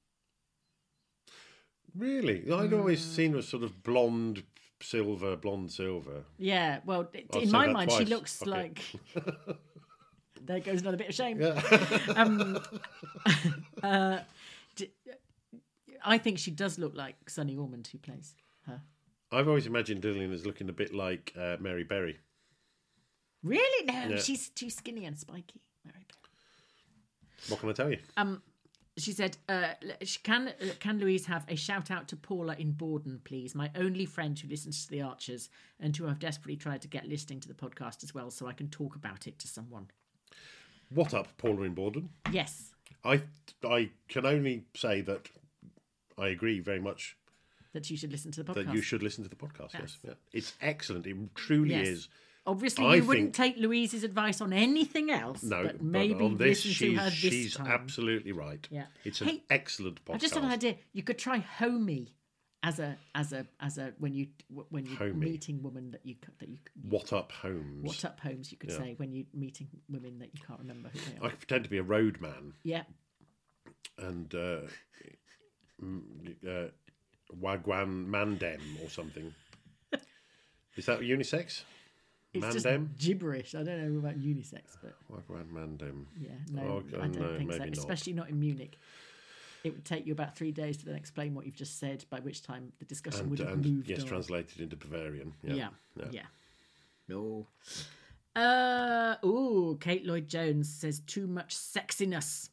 Really? I'd always seen her sort of blonde, silver, blonde, silver. Yeah, well, it, I'll in say my that mind, she twice. looks Okay. like... There goes another bit of shame. Yeah. um, uh, d- I think she does look like Sonny Ormond, who plays her. I've always imagined Lillian as looking a bit like uh, Mary Berry. Really? No, Yeah. she's too skinny and spiky. Mary Berry. What can I tell you? Um, she said, uh, she- "Can uh, can Louise have a shout out to Paula in Borden, please? My only friend who listens to The Archers and who I've desperately tried to get listening to the podcast as well, so I can talk about it to someone." What up, Paula in Borden? Yes. I, I can only say that I agree very much That you should listen to the podcast. that you should listen to the podcast. Yes, Yes. yeah. It's excellent. It truly Yes. is. Obviously, I you wouldn't think- take Louise's advice on anything else, No, but but maybe on this, listen she's, to her this she's time. absolutely right. Yeah. It's an Hey, excellent podcast. I've just had an idea. You could try Homie as a as a as a when you when you Homie. meeting women that you that you What up, Holmes? what up homes you could Yeah. say when you meeting women that you can't remember who they I are. could pretend to be a roadman Yeah. and uh, m- uh, Wagwan Mandem or something. Is that unisex? It's Mandem? just gibberish. I don't know about unisex, but Wagwan Mandem. yeah, no, Oh, I don't no, think so. maybe not. Especially not in Munich. It would take you about three days to then explain what you've just said, by which time the discussion And, would have and moved yes, on. translated into Bavarian. Yeah, Yeah. yeah. yeah. No. Uh, ooh, Kate Lloyd-Jones says too much sexiness.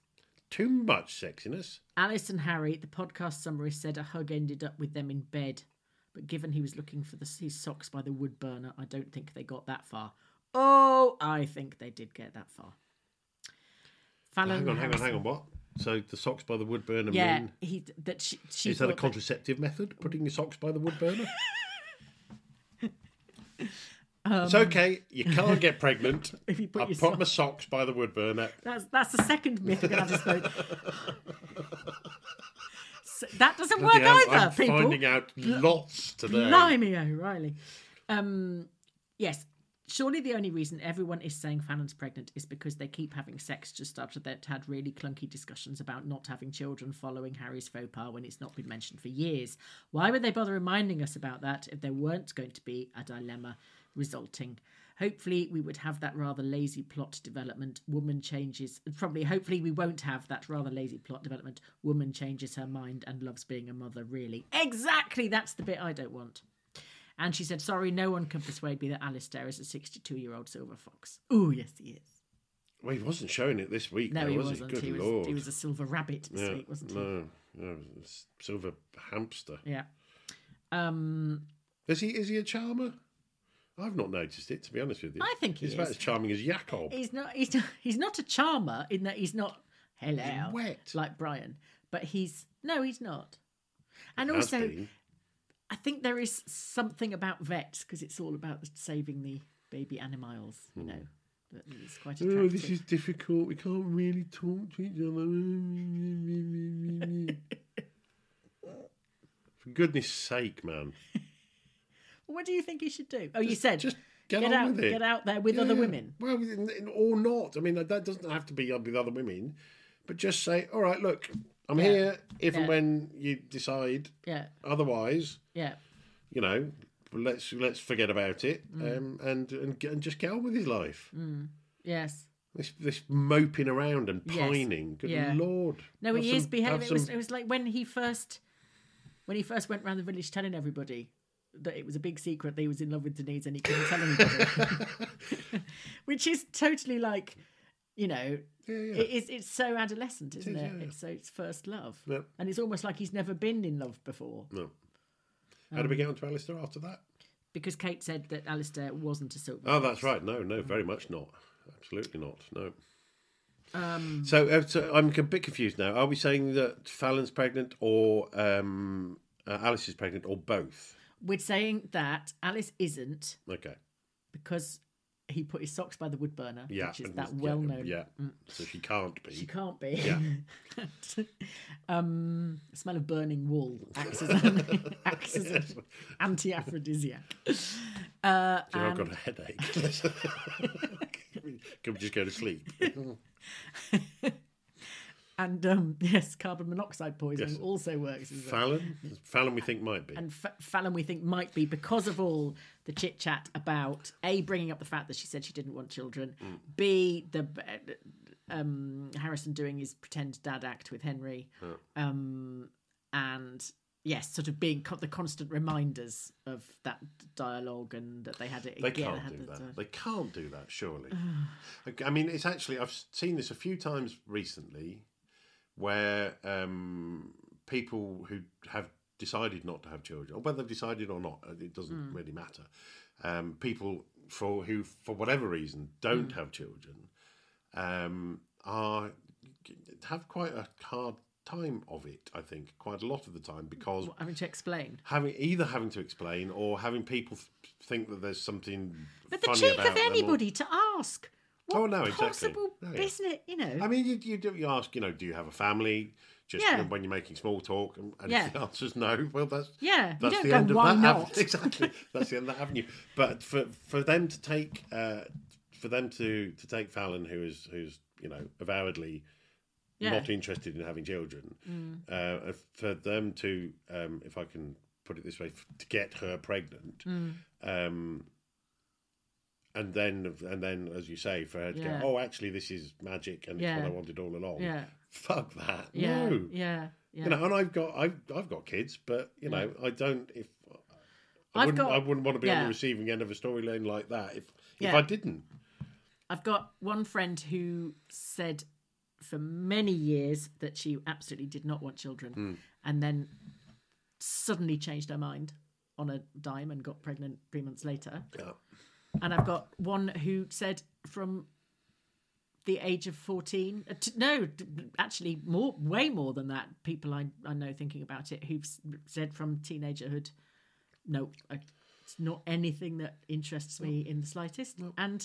too much sexiness. Alice and Harry, the podcast summary said a hug ended up with them in bed. But given he was looking for the, his socks by the wood burner, I don't think they got that far. Oh, I think they did get that far. Fallon hang on, hang on, Harrison. hang on. What? So the socks by the wood burner Yeah, mean... he, that she, she Is that a thought contraceptive method, putting your socks by the wood burner? Um, it's okay. You can't get pregnant. If you put I your put sock- my socks by the wood burner. That's that's the second myth we're going to have to dispose. So that doesn't work Bloody hell, either, I'm people. finding out lots today. Blimey O'Reilly. Um, yes, surely the only reason everyone is saying Fallon's pregnant is because they keep having sex just after they've had really clunky discussions about not having children following Harry's faux pas when it's not been mentioned for years. Why would they bother reminding us about that if there weren't going to be a dilemma resulting? Hopefully we would have that rather lazy plot development. Woman changes... Probably, hopefully we won't have that rather lazy plot development. Woman changes her mind and loves being a mother, really. Exactly! That's the bit I don't want. And she said, sorry, no one can persuade me that Alistair is a sixty-two-year-old silver fox. Oh, yes, he is. Well, he wasn't showing it this week, No, though, he was wasn't. he? Good He was, Lord. he was a silver rabbit this yeah, week, wasn't he? No, no, it's silver hamster. Yeah. Um, Is he Is he a charmer? I've not noticed it, to be honest with you. I think he He's about is. as charming as Jacob. he's not. He's not, he's not a charmer in that he's not hello He's wet. like Brian, but he's no, he's not. And Has also, been. I think there is something about vets because it's all about saving the baby animals. You know, that it's quite attractive. Oh, this is difficult. We can't really talk to each other. For goodness sake, man. What do you think he should do? Oh, you said Just get, get on out, with it. get out there with other Yeah. women. Well, or not. I mean, that doesn't have to be with other women. But just say, all right, look, I'm Yeah. here if Yeah. and when you decide. Yeah, Otherwise, yeah. you know, let's let's forget about it um, and, and get- and just get on with his life. Yes. This this moping around and Yes. pining. Good Yeah. Lord. No, Have he some- is behaving. have It was, some- it was like when he first, when he first went around the village telling everybody that it was a big secret that he was in love with Denise and he couldn't tell anybody, which is totally like, you know, Yeah, yeah. it is. It's so adolescent, isn't is, it? yeah, yeah. It's so it's first love, Yep. and it's almost like he's never been in love before. No. How did we get on to Alistair after that? Because Kate said that Alistair wasn't a silver. Oh, fox. that's right. No, no, very much not. Absolutely not. No. Um, So, uh, so I'm a bit confused now. Are we saying that Fallon's pregnant or um, uh, Alice is pregnant or both? we're saying that Alice isn't Okay. because he put his socks by the wood burner, Yeah. which is and that this- well-known. Yeah. yeah. So she can't be. She can't be. Yeah. um, the smell of burning wool acts as an, acts as an anti-aphrodisiac. Uh, So I've and- got a headache. Can we just go to sleep? And um, yes, carbon monoxide poisoning Yes. also works. As well. Fallon? Fallon we think might be. And F- Fallon, we think, might be because of all the chit chat about A, bringing up the fact that she said she didn't want children, Mm. B, the um, Harrison doing his pretend dad act with Henry, um, and yes, sort of being co- the constant reminders of that dialogue and that they had it They again. can't had do the- that. They can't do that, surely. I mean, it's actually, I've seen this a few times recently where um, people who have decided not to have children, or whether they've decided or not, it doesn't really matter. Um, people for who, for whatever reason, don't have children, um, are have quite a hard time of it. I think quite a lot of the time because What, having to explain. having either having to explain or having people th- think that there's something But the funny cheek about of them or- anybody to ask. What Oh, no, exactly. possible No, yeah. business, you know? I mean, you you, do, you ask, you know, do you have a family? Just Yeah. when you're making small talk, and, and Yeah. if the answer's no, well, that's Yeah, you that's don't the go, end of "Why that. not?" avenue. Exactly, that's the end of that avenue. But for for them to take uh, for them to to take Fallon, who is who's you know avowedly Yeah. not interested in having children, uh, for them to, um, if I can put it this way, f- to get her pregnant. Um, And then, and then, as you say, for her to Yeah. go, oh, actually, this is magic, and Yeah. it's what I wanted all along. Yeah. Fuck that. Yeah, No. yeah, yeah. You know, and I've got, I've, I've got kids, but you know, I don't. If I I've wouldn't, got- I wouldn't want to be on yeah. the receiving end of a storyline like that if, if Yeah. I didn't. I've got one friend who said for many years that she absolutely did not want children, Mm. and then suddenly changed her mind on a dime and got pregnant three months later. Yeah. And I've got one who said from the age of fourteen, uh, t- no, t- actually more, way more than that, people I, I know thinking about it, who've s- said from teenagerhood, no, I, it's not anything that interests me in the slightest. No. And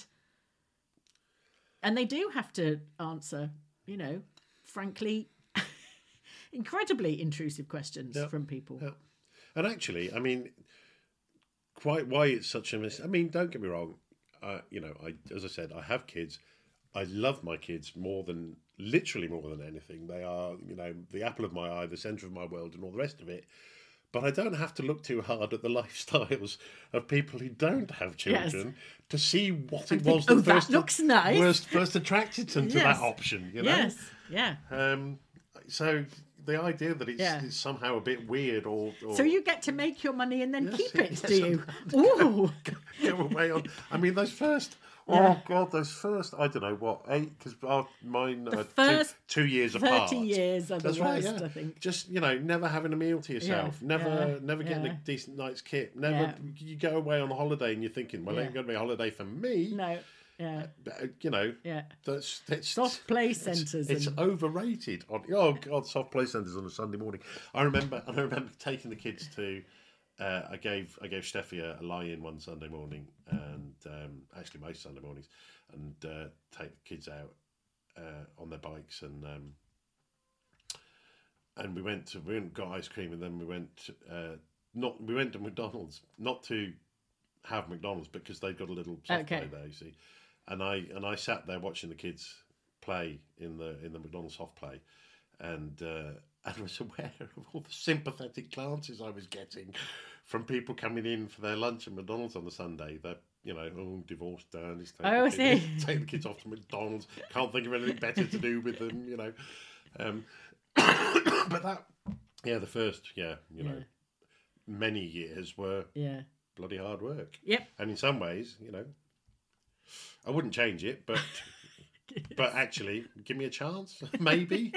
and they do have to answer, you know, frankly, incredibly intrusive questions Yeah. from people. Yeah. And actually, I mean, quite why it's such a mis. I mean, don't get me wrong. Uh, you know, I as I said, I have kids. I love my kids more than, literally more than anything. They are, you know, the apple of my eye, the centre of my world, and all the rest of it. But I don't have to look too hard at the lifestyles of people who don't have children Yes. to see what And it think, was "Oh, that that first, looks nice." first, first attracted them to Yes. that option. You know? Yes, yeah. Um, so the idea that it's, Yeah. it's somehow a bit weird or, or So you get to make your money and then Yes, keep it, yes, do you? Ooh. go away on. I mean, those first. Yeah. Oh God, those first. I don't know what eight because mine The are first two, two years thirty apart. years are the That's right. worst, Yeah. I think. Just you know, never having a meal to yourself. Yeah, Never, yeah, never getting yeah. a decent night's kit. Never. Yeah. You go away on a holiday and you're thinking, well, it Yeah. ain't going to be a holiday for me. No, yeah, But, you know, yeah. that's that's Soft play it's- centres It's, and- overrated. On oh God, soft play centres on a Sunday morning. I remember. I remember taking the kids to. Uh, I gave I gave Steffi a, a lie-in one Sunday morning, and um, actually most Sunday mornings, and uh, take the kids out uh, on their bikes, and um, and we went to we went and got ice cream, and then we went to, uh, not we went to McDonald's, not to have McDonald's because they've got a little soft Okay. play there, you see, and I and I sat there watching the kids play in the in the McDonald's soft play, and. Uh, and was aware of all the sympathetic glances I was getting from people coming in for their lunch at McDonald's on the Sunday. They're, you know, oh, divorced Dan, he's taking, Oh, I the kids, see. taking the kids off to McDonald's, can't think of anything better to do with them, you know. Um, but that, yeah, the first, yeah, you know, Yeah. many years were Yeah. bloody hard work. Yep. And in some ways, you know, I wouldn't change it, but but actually, give me a chance, maybe.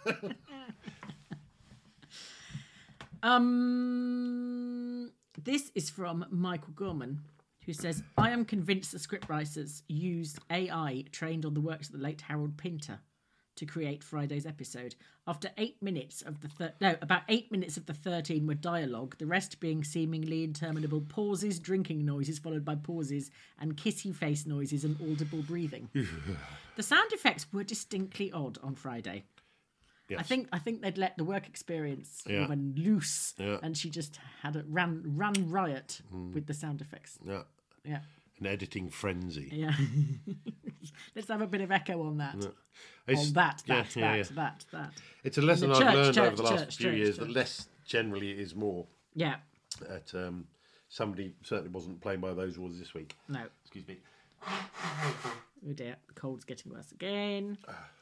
Um, this is from Michael Gorman, who says, I am convinced the scriptwriters used A I trained on the works of the late Harold Pinter to create Friday's episode. After eight minutes of the thir- no, about eight minutes of the thirteen were dialogue, the rest being seemingly interminable pauses, drinking noises followed by pauses, and kissy face noises and audible breathing. The sound effects were distinctly odd on Friday. Yes. I think I think they'd let the work experience Yeah. woman loose, Yeah. and she just had a ran ran riot with the sound effects. Yeah. Yeah, An editing frenzy. yeah. Let's have a bit of echo on that. It's- On that, yeah, that, yeah, that, yeah. that, that. It's a lesson The I've church, learned church, over the last church, few church, years church. that less generally is more. Yeah, That um, somebody certainly wasn't playing by those rules this week. no. Excuse me. Oh dear, the cold's getting worse again.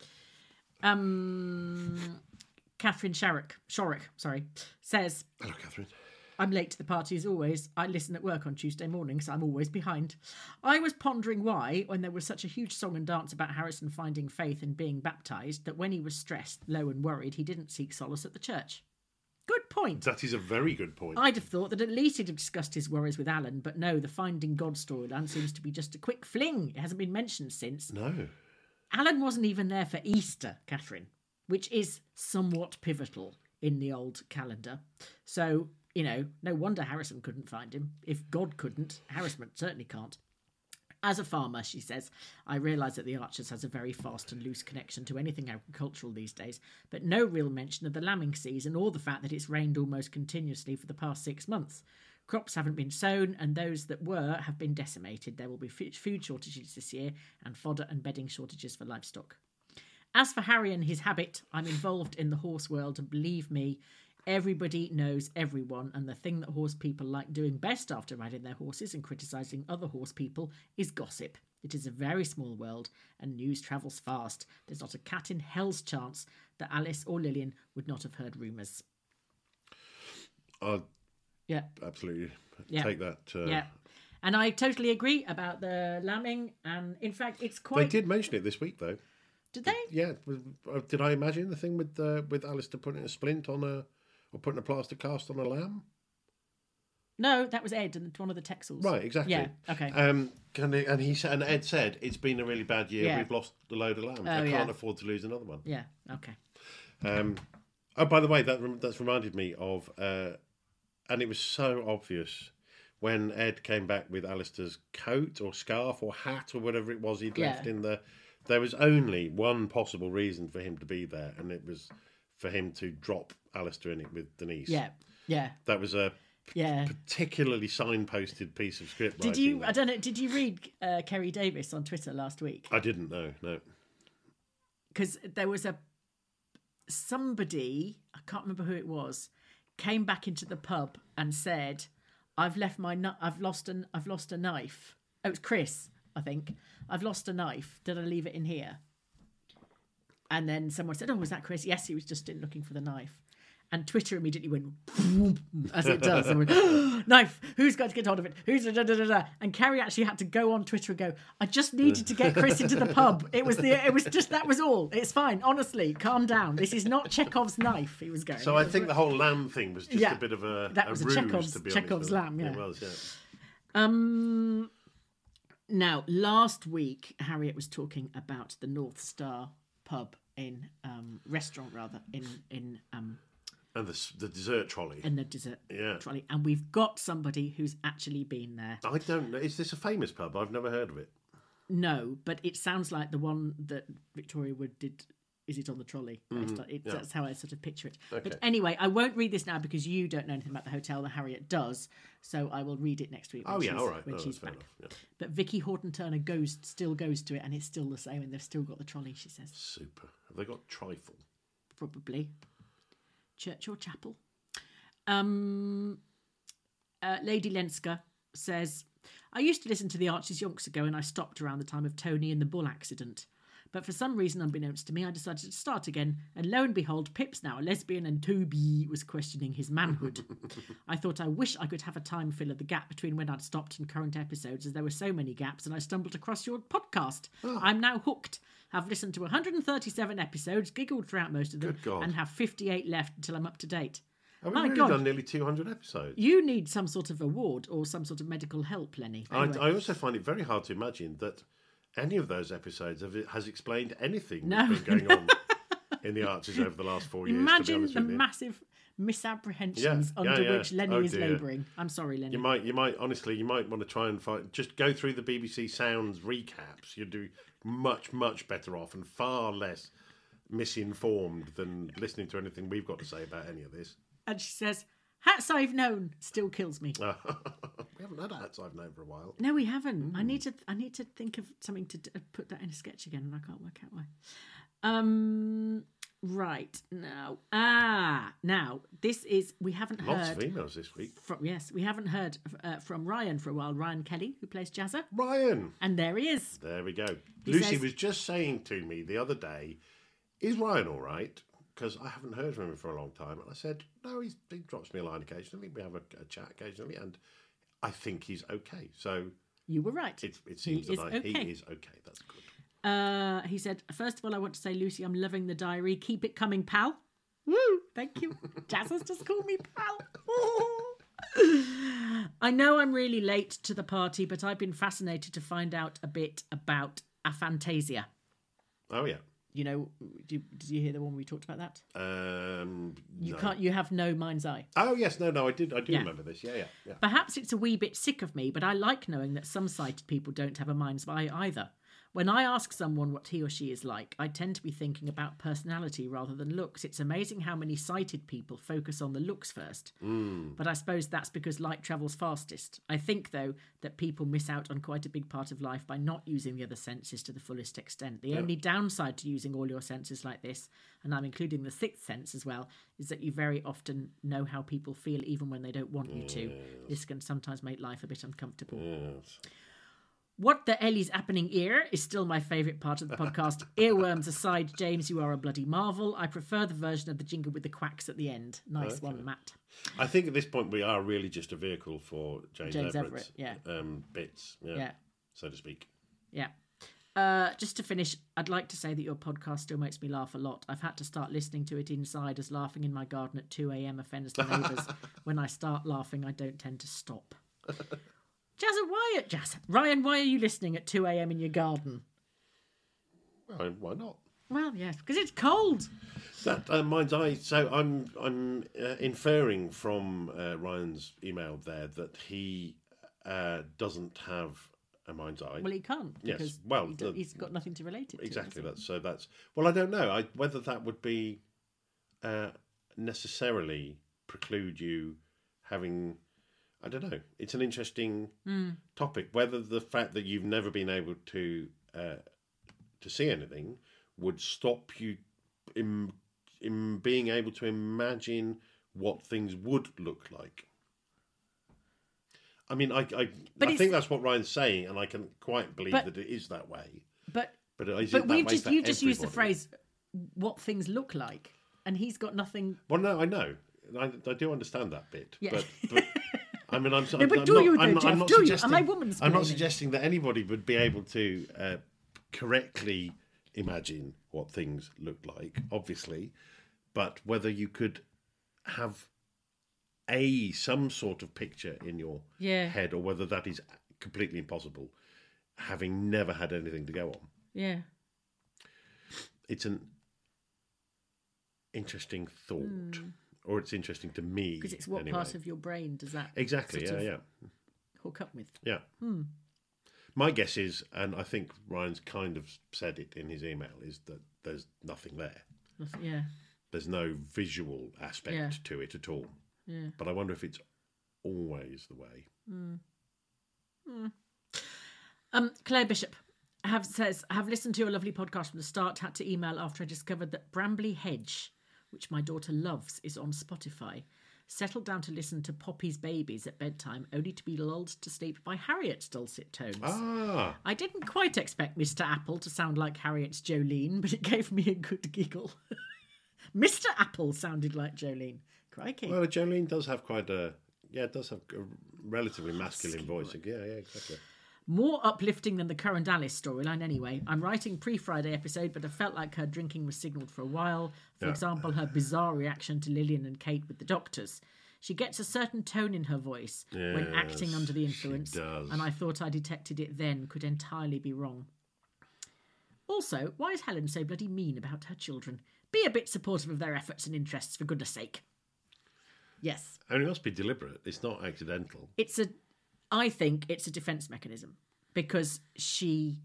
Um, Catherine Sharrock, Shorrock, sorry, says, Hello, Catherine. I'm late to the party as always. I listen at work on Tuesday mornings, so I'm always behind. I was pondering why, when there was such a huge song and dance about Harrison finding faith and being baptised, that when he was stressed, low and worried, he didn't seek solace at the church. Good point. That is a very good point. I'd have thought that at least he'd have discussed his worries with Alan, but no, the Finding God storyline seems to be just a quick fling. It hasn't been mentioned since. No. Alan wasn't even there for Easter, Catherine, which is somewhat pivotal in the old calendar. So, you know, no wonder Harrison couldn't find him. If God couldn't, Harrison certainly can't. As a farmer, she says, I realise that the Archers has a very fast and loose connection to anything agricultural these days, but no real mention of the lambing season or the fact that it's rained almost continuously for the past six months. Crops haven't been sown, and those that were have been decimated. There will be food shortages this year, and fodder and bedding shortages for livestock. As for Harry and his habit, I'm involved in the horse world, and believe me, everybody knows everyone, and the thing that horse people like doing best after riding their horses and criticising other horse people is gossip. It is a very small world, and news travels fast. There's not a cat in hell's chance that Alice or Lillian would not have heard rumours. I'll Yeah, absolutely Yeah. take that. Uh, yeah. And I totally agree about the lambing, and in fact, it's They quite... did mention it this week, though. Did they? Yeah. Did I imagine the thing with uh, with Alistair putting a splint on a or putting a plaster cast on a lamb? No, that was Ed and one of the Texels. Right, exactly. Yeah, okay. Um, and, he, and he said, and Ed said, it's been a really bad year. Yeah. We've lost a load of lambs. Oh, I can't yeah. afford to lose another one. Yeah, okay. Um, oh, by the way, that rem- that's reminded me of, uh, and it was so obvious when Ed came back with Alistair's coat or scarf or hat or whatever it was he'd Yeah. left in the. There was only one possible reason for him to be there, and it was for him to drop Alistair in it with Denise. Yeah, yeah, That was a yeah. particularly signposted piece of script Did writing. you? I don't know. Did you read uh, Kerry Davis on Twitter last week? I didn't know. No. Because there was a somebody, I can't remember who it was, came back into the pub and said, "I've left my nu- I've lost an I've lost a knife." Oh, it was Chris, I think. I've lost a knife. Did I leave it in here? And then someone said, "Oh, was that Chris?" Yes, he was just in looking for the knife. And Twitter immediately went, as it does. And went, oh, knife, who's going to get hold of it? Who's da, da, da, da. And Kerry actually had to go on Twitter and go, I just needed to get Chris into the pub. It was the, it was just, that was all. It's fine. Honestly, calm down. This is not Chekhov's knife, he was going. So I think the whole lamb thing was just Yeah, a bit of a, that a was a ruse, Chekhov's- to be Chekhov's honest. lamb, yeah. It was, yeah. Um, now, last week, Harriet was talking about the North Star pub in, um, restaurant rather, in, in, um, And the, the dessert trolley. in the dessert Yeah. trolley. And we've got somebody who's actually been there. I don't know. Is this a famous pub? I've never heard of it. No, but it sounds like the one that Victoria Wood did. Is it on the trolley? Mhm, It, yeah. That's how I sort of picture it. Okay. But anyway, I won't read this now because you don't know anything about the hotel that Harriet does. So I will read it next week. When Oh, yeah, she's, all right. When No, she's that's fair back. enough, yeah. But Vicky Horton Turner goes still goes to it, and it's still the same, and they've still got the trolley. She says Super. Have they got trifle? probably church or chapel. Um, uh, Lady Lenska says, I used to listen to the Archers yonks ago and I stopped around the time of Tony and the bull accident. But for some reason, unbeknownst to me, I decided to start again. And lo and behold, Pip's now a lesbian and Toby was questioning his manhood. I thought I wish I could have a time filler the gap between when I'd stopped and current episodes, as there were so many gaps, and I stumbled across your podcast. I'm now hooked. I've listened to one hundred thirty-seven episodes, giggled throughout most of them, Good God. and have fifty-eight left until I'm up to date. Have we My really God. done nearly two hundred episodes? You need some sort of award or some sort of medical help, Lenny. I, Anyway. I also find it very hard to imagine that any of those episodes have, has explained anything No. that's been going on in the Archers over the last four years. to be Imagine honest the with you. massive misapprehensions Yeah, yeah, under yeah. which Lenny Oh, is dear. labouring. I'm sorry, Lenny. You might, you might, honestly, you might want to try and find, just go through the B B C Sounds recaps. You'd do much, much better off and far less misinformed than listening to anything we've got to say about any of this. And she says, hats I've known still kills me. we haven't had hats I've known for a while. No, we haven't. Hmm. I need to. I need to think of something to d- put that in a sketch again, and I can't work out why. Um. Right now, ah, now this is we haven't Lots heard of emails this week. from yes, we haven't heard uh, from Ryan for a while. Ryan Kelly, who plays Jazza, Ryan, and there he is. there we go. He Lucy says- was just saying to me the other day, "Is Ryan all right?" Because I haven't heard from him for a long time, and I said, "No, he's, he drops me a line occasionally. We have a, a chat occasionally, and I think he's okay." So You were right. it, it seems He that is I, okay. he is okay. That's good. Uh, he said, first of all, I want to say, Lucy, I'm loving the diary. Keep it coming, pal. Woo! Thank you. Jazz has just called me pal. I know I'm really late to the party, but I've been fascinated to find out a bit about aphantasia. Oh yeah. You know, do you, did you hear the one we talked about that? Um, You no. can't. You have no mind's eye. Oh yes, no, no, I did. I do Yeah. remember this. Yeah, yeah, yeah. Perhaps it's a wee bit sick of me, but I like knowing that some sighted people don't have a mind's eye either. When I ask someone what he or she is like, I tend to be thinking about personality rather than looks. It's amazing how many sighted people focus on the looks first. Mm. But I suppose that's because light travels fastest. I think, though, that people miss out on quite a big part of life by not using the other senses to the fullest extent. The Yeah. only downside to using all your senses like this, and I'm including the sixth sense as well, is that you very often know how people feel even when they don't want you to. This can sometimes make life a bit uncomfortable. Yes. What the Ellie's happening here is still my favourite part of the podcast. Earworms aside, James, you are a bloody marvel. I prefer the version of the jingle with the quacks at the end. Nice Okay. one, Matt. I think at this point we are really just a vehicle for James, James Everett's Everett, yeah. um, bits, yeah, Yeah. so to speak. Yeah. Uh, just to finish, I'd like to say that your podcast still makes me laugh a lot. I've had to start listening to it inside as laughing in my garden at two a.m. offends the neighbours. When I start laughing, I don't tend to stop. Jazz, why at Jazz? Ryan, why are you listening at two a.m. in your garden? Well, why not? Well, yes, because it's cold. That uh, mind's eye. So I'm I'm uh, inferring from uh, Ryan's email there that he uh, doesn't have a mind's eye. Well, he can't. Yes. Because Well, he the- he's got nothing to relate it to. Exactly. has he? That's so. That's well. I don't know. I, whether that would be uh, necessarily preclude you having. I don't know. It's an interesting Mm. topic. Whether the fact that you've never been able to uh, to see anything would stop you in in being able to imagine what things would look like. I mean, I I, But I it's- think that's what Ryan's saying, and I can quite believe But- that it is that way. But But is but it that we've way just for you just used the everybody? phrase "what things look like," and he's got nothing. Well, no, I know. I, I do understand that bit. Yeah. But, but I mean, I'm, No, I'm, but I'm do not, you though, I'm, Jeff? I'm not Do you? Am suggesting, I woman's I'm not planning? suggesting that anybody would be able to uh, correctly imagine what things look like, obviously, but whether you could have a some sort of picture in your Yeah. head, or whether that is completely impossible, having never had anything to go on. Yeah. It's an interesting thought, or it's interesting to me. Because it's what anyway. part of your brain does that Exactly, sort yeah, of yeah. hook up with? Yeah. My guess is, and I think Ryan's kind of said it in his email, is that there's nothing there. Nothing- Yeah. There's no visual aspect Yeah. to it at all. Yeah. But I wonder if it's always the way. Um, Claire Bishop have says, I have listened to your lovely podcast from the start, had to email after I discovered that Brambley Hedge, which my daughter loves, is on Spotify. Settled down to listen to Poppy's Babies at bedtime, only to be lulled to sleep by Harriet's dulcet tones. Ah, I didn't quite expect Mister Apple to sound like Harriet's Jolene, but it gave me a good giggle. Mister Apple sounded like Jolene. Crikey. well, Jolene does have quite a, yeah, it does have a relatively masculine voice. Yeah, yeah, exactly. More uplifting than the current Alice storyline anyway. I'm writing pre-Friday episode, but I felt like her drinking was signalled for a while. For Yeah. example, her bizarre reaction to Lillian and Kate with the doctors. She gets a certain tone in her voice when acting Yes, under the she influence, does. and I thought I detected it then, could entirely be wrong. Also, why is Helen so bloody mean about her children? Be a bit supportive of their efforts and interests, for goodness sake. Yes. And it must be deliberate. It's not accidental. It's a, I think it's a defense mechanism because she,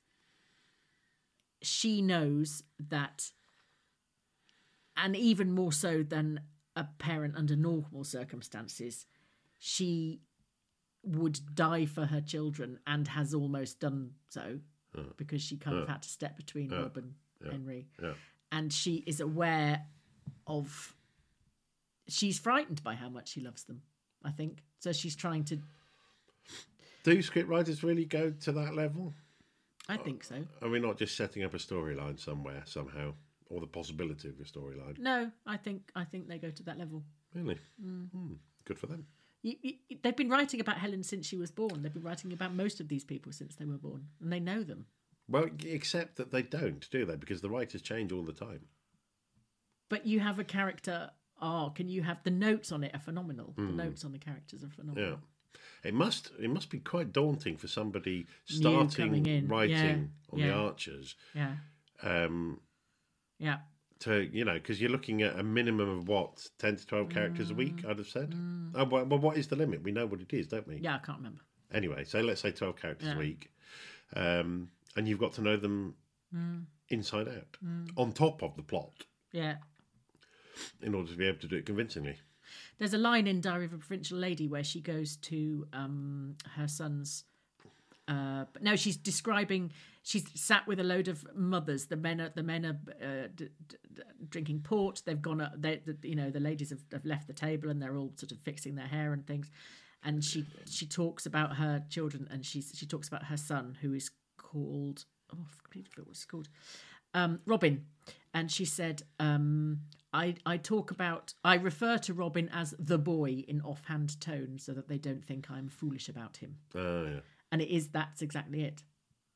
she knows that, and even more so than a parent under normal circumstances, she would die for her children and has almost done so because she kind of had to step between Rob and Henry. Yeah. And she is aware of, she's frightened by how much she loves them, I think. So she's trying to, Do scriptwriters really go to that level? I think so. Are we not just setting up a storyline somewhere, somehow? Or the possibility of a storyline? No, I think I think they go to that level. Really? Hmm. Good for them. You, you, they've been writing about Helen since she was born. They've been writing about most of these people since they were born, and they know them. Well, except that they don't, do they? Because the writers change all the time. But you have a character arc, and you have the notes on it are phenomenal. The notes on the characters are phenomenal. Yeah. It must it must be quite daunting for somebody New coming starting in. writing Yeah. on Yeah. the Archers Yeah, um, yeah. to, you know, because you're looking at a minimum of what, ten to twelve characters a week, I'd have said. Oh, well, well, what is the limit? We know what it is, don't we? Yeah, I can't remember. Anyway, so let's say twelve characters Yeah. a week. Um, and you've got to know them inside out, on top of the plot, Yeah. in order to be able to do it convincingly. There's a line in Diary of a Provincial Lady where she goes to um, her son's. Uh, no, she's describing. She's sat with a load of mothers. The men are the men are uh, d- d- d- drinking port. They've gone. Uh, they, the, you know, the ladies have, have left the table and they're all sort of fixing their hair and things. And she she talks about her children and she's she talks about her son who is called. Oh, I completely forgot what it's called. Um, Robin. And she said, um, I, I talk about, I refer to Robin as the boy in offhand tone so that they don't think I'm foolish about him. Oh, yeah. And it is, that's exactly it.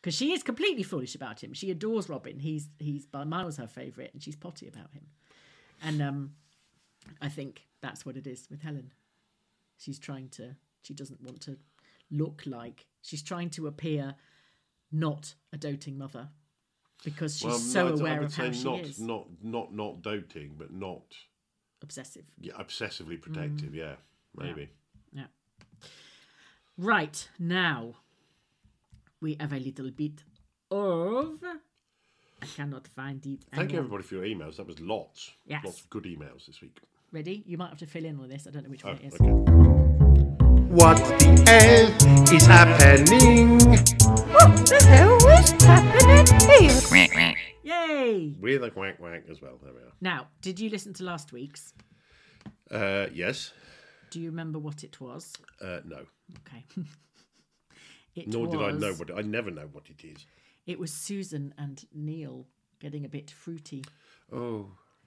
Because she is completely foolish about him. She adores Robin. He's he's by miles her favourite, and she's potty about him. And um, I think that's what it is with Helen. She's trying to. She doesn't want to look like. She's trying to appear not a doting mother because she's well, so I'd, aware I would of how say she not, is. Not not not doting, but not Obsessive. yeah, obsessively protective. Mm. Yeah, maybe. Yeah. yeah. Right now. We have a little bit of... I cannot find it. Thank you, everybody, for your emails. That was lots. Yes. Lots of good emails this week. Ready? You might have to fill in on this. I don't know which Oh, one it is. okay. What the hell is happening? What the hell is happening here? Yay! We're the quack quack as well. There we are. Now, did you listen to last week's? Uh, yes. Do you remember what it was? Uh, no. Okay. It Nor was, did I know what it, I never know what it is. It was Susan and Neil getting a bit fruity. Oh.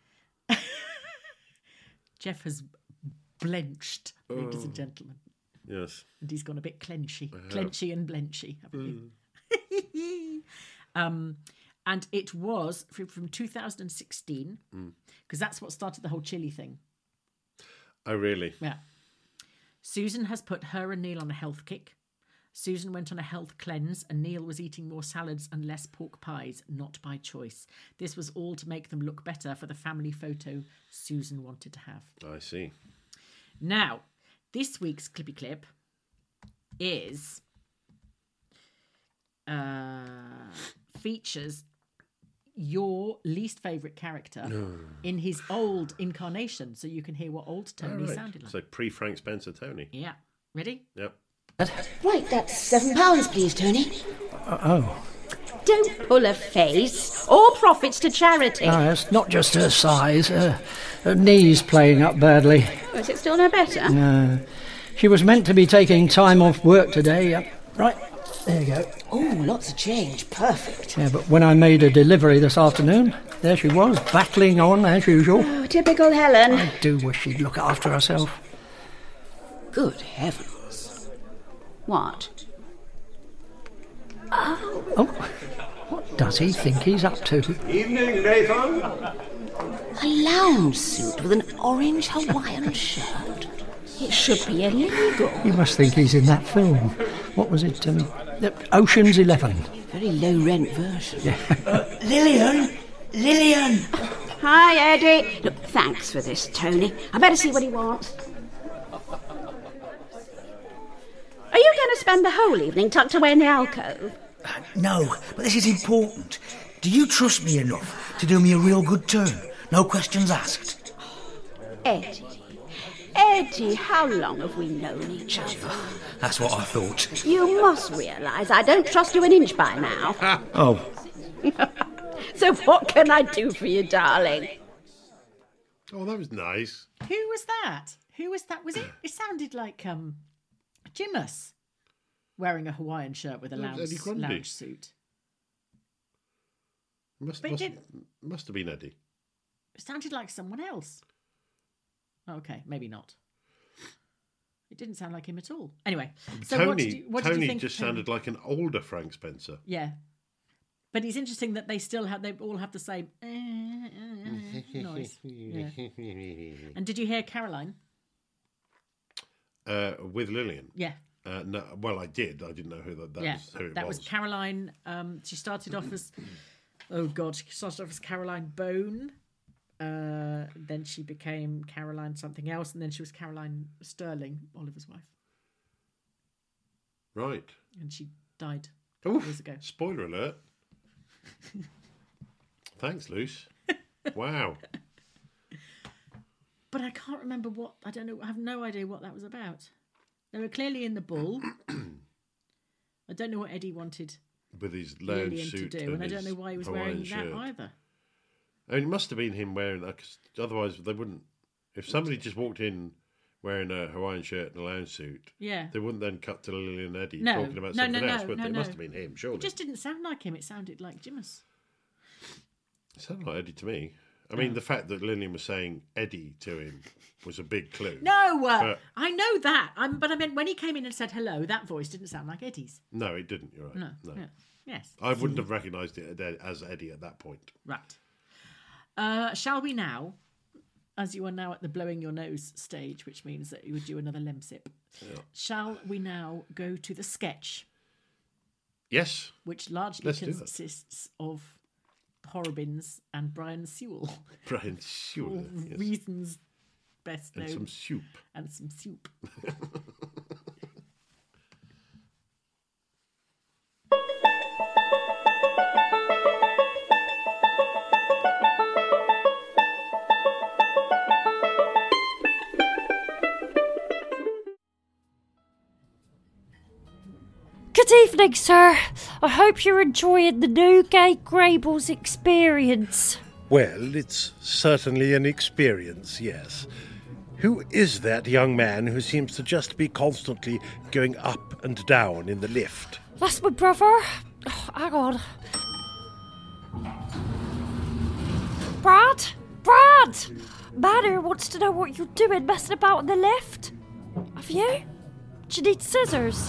Jeff has blenched, ladies Oh. and gentlemen. Yes. And he's gone a bit clenchy. Clenchy and blenchy, haven't Mm. you? um, and it was from, from two thousand sixteen, because mm. that's what started the whole chili thing. Oh, really? Yeah. Susan has put her and Neil on a health kick. Susan went on a health cleanse and Neil was eating more salads and less pork pies, not by choice. This was all to make them look better for the family photo Susan wanted to have. I see. Now, this week's Clippy Clip is uh, features your least favourite character in his old incarnation, so you can hear what old Tony right. sounded like. So pre-Frank Spencer Tony. Yeah. Ready? Yep. Right, that's seven pounds, please, Tony. Uh, oh. Don't pull a face. All profits to charity. No, it's not just her size. Her, her knee's playing up badly. Oh, is it still no better? No. She was meant to be taking time off work today. Uh, right, there you go. Oh, lots of change. Perfect. Yeah, but when I made a delivery this afternoon, there she was, battling on as usual. Oh, typical Helen. I do wish she'd look after herself. Good heavens. What? Oh. Oh, what does he think he's up to? Evening, Nathan. A lounge suit with an orange Hawaiian shirt. It should be illegal. You must think he's in that film. What was it? Um, Ocean's Eleven. Very low-rent version. Yeah. uh, Lillian! Lillian! Hi, Eddie. Look, thanks for this, Tony. I better see what he wants. Are you going to spend the whole evening tucked away in the alcove? Uh, no, but this is important. Do you trust me enough to do me a real good turn? No questions asked. Eddie. Eddie, how long have we known each other? That's what I thought. You must realise I don't trust you an inch by now. Oh. So what can I do for you, darling? Oh, that was nice. Who was that? Who was that? Was it? It sounded like um, Jimus wearing a Hawaiian shirt with a That was lounge, Eddie Grundy. lounge suit. Must, But it must, did- must have been Eddie. It sounded like someone else. Okay, maybe not. It didn't sound like him at all. Anyway, so Tony, what did you, what did Tony you think? just of Tony? sounded like an older Frank Spencer. Yeah, but it's interesting that they still have. They all have the same eh, eh, eh, noise. Yeah. And did you hear Caroline? Uh, with Lillian. Yeah. Uh, no, well, I did. I didn't know who that, that yeah, was. Who it that was. was Caroline. Um, she started off as, oh God, she started off as Caroline Bone. Uh, then she became Caroline something else, and then she was Caroline Sterling, Oliver's wife. Right. And she died Oof, years ago. Spoiler alert. Thanks, Luce. Wow. But I can't remember what. I don't know. I have no idea what that was about. They were clearly in the bull. I don't know what Eddie wanted With his lounge Lillian to suit do, and, and I don't his know why he was Hawaiian wearing shirt. that either. I mean, it must have been him wearing that, 'cause otherwise they wouldn't. If somebody just walked in wearing a Hawaiian shirt and a lounge suit, Yeah. they wouldn't then cut to Lillian and Eddie No, talking about no, something no, else, no, would no, they? It no. must have been him, surely. It just didn't sound like him. It sounded like Jimus. It sounded like Eddie to me. I mean, the fact that Lillian was saying Eddie to him was a big clue. No, uh, But- I know that. I'm, but I meant when he came in and said hello, that voice didn't sound like Eddie's. No, it didn't. You're right. No, no. yeah. Yes. I wouldn't have recognised it as Eddie at that point. Right. Uh, shall we now, as you are now at the blowing your nose stage, which means that you would do another lemsip, Yeah. shall we now go to the sketch? Yes. Which largely Let's do that. consists of Horrobins and Brian Sewell. Brian Sewell, For yes. reasons best known. And some soup. And some soup. Good evening, sir. I hope you're enjoying the Newgate Grables experience. Well, it's certainly an experience, yes. Who is that young man who seems to just be constantly going up and down in the lift? That's my brother. Oh, hang on. Brad? Brad! Manor wants to know what you're doing messing about in the lift. Have you? Do you need scissors?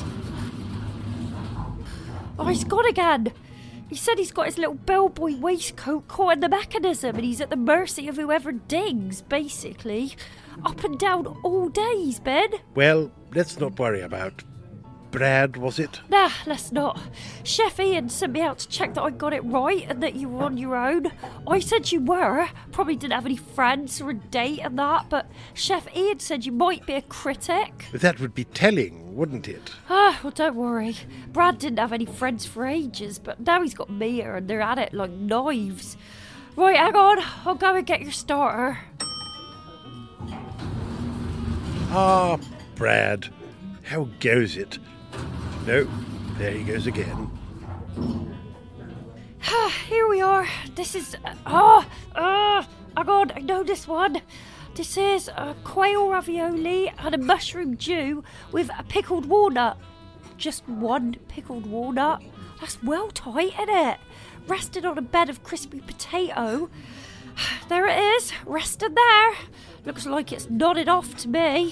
Oh, he's gone again. He said he's got his little bellboy waistcoat caught in the mechanism and he's at the mercy of whoever digs, basically. Up and down all day he's been. Well, let's not worry about Brad, was it? Nah, let's not. Chef Ian sent me out to check that I got it right and that you were on your own. I said you were. Probably didn't have any friends or a date and that, but Chef Ian said you might be a critic. That would be telling, wouldn't it? Ah, well, don't worry. Brad didn't have any friends for ages, but now he's got Mia and they're at it like knives. Right, hang on. I'll go and get your starter. Ah, Brad. How goes it? No, there he goes again. Here we are. This is... Oh, uh, hang on, I know this one. This is a quail ravioli and a mushroom stew with a pickled walnut. Just one pickled walnut. That's well tight, isn't it? Rested on a bed of crispy potato. There it is, rested there. Looks like it's nodded off to me.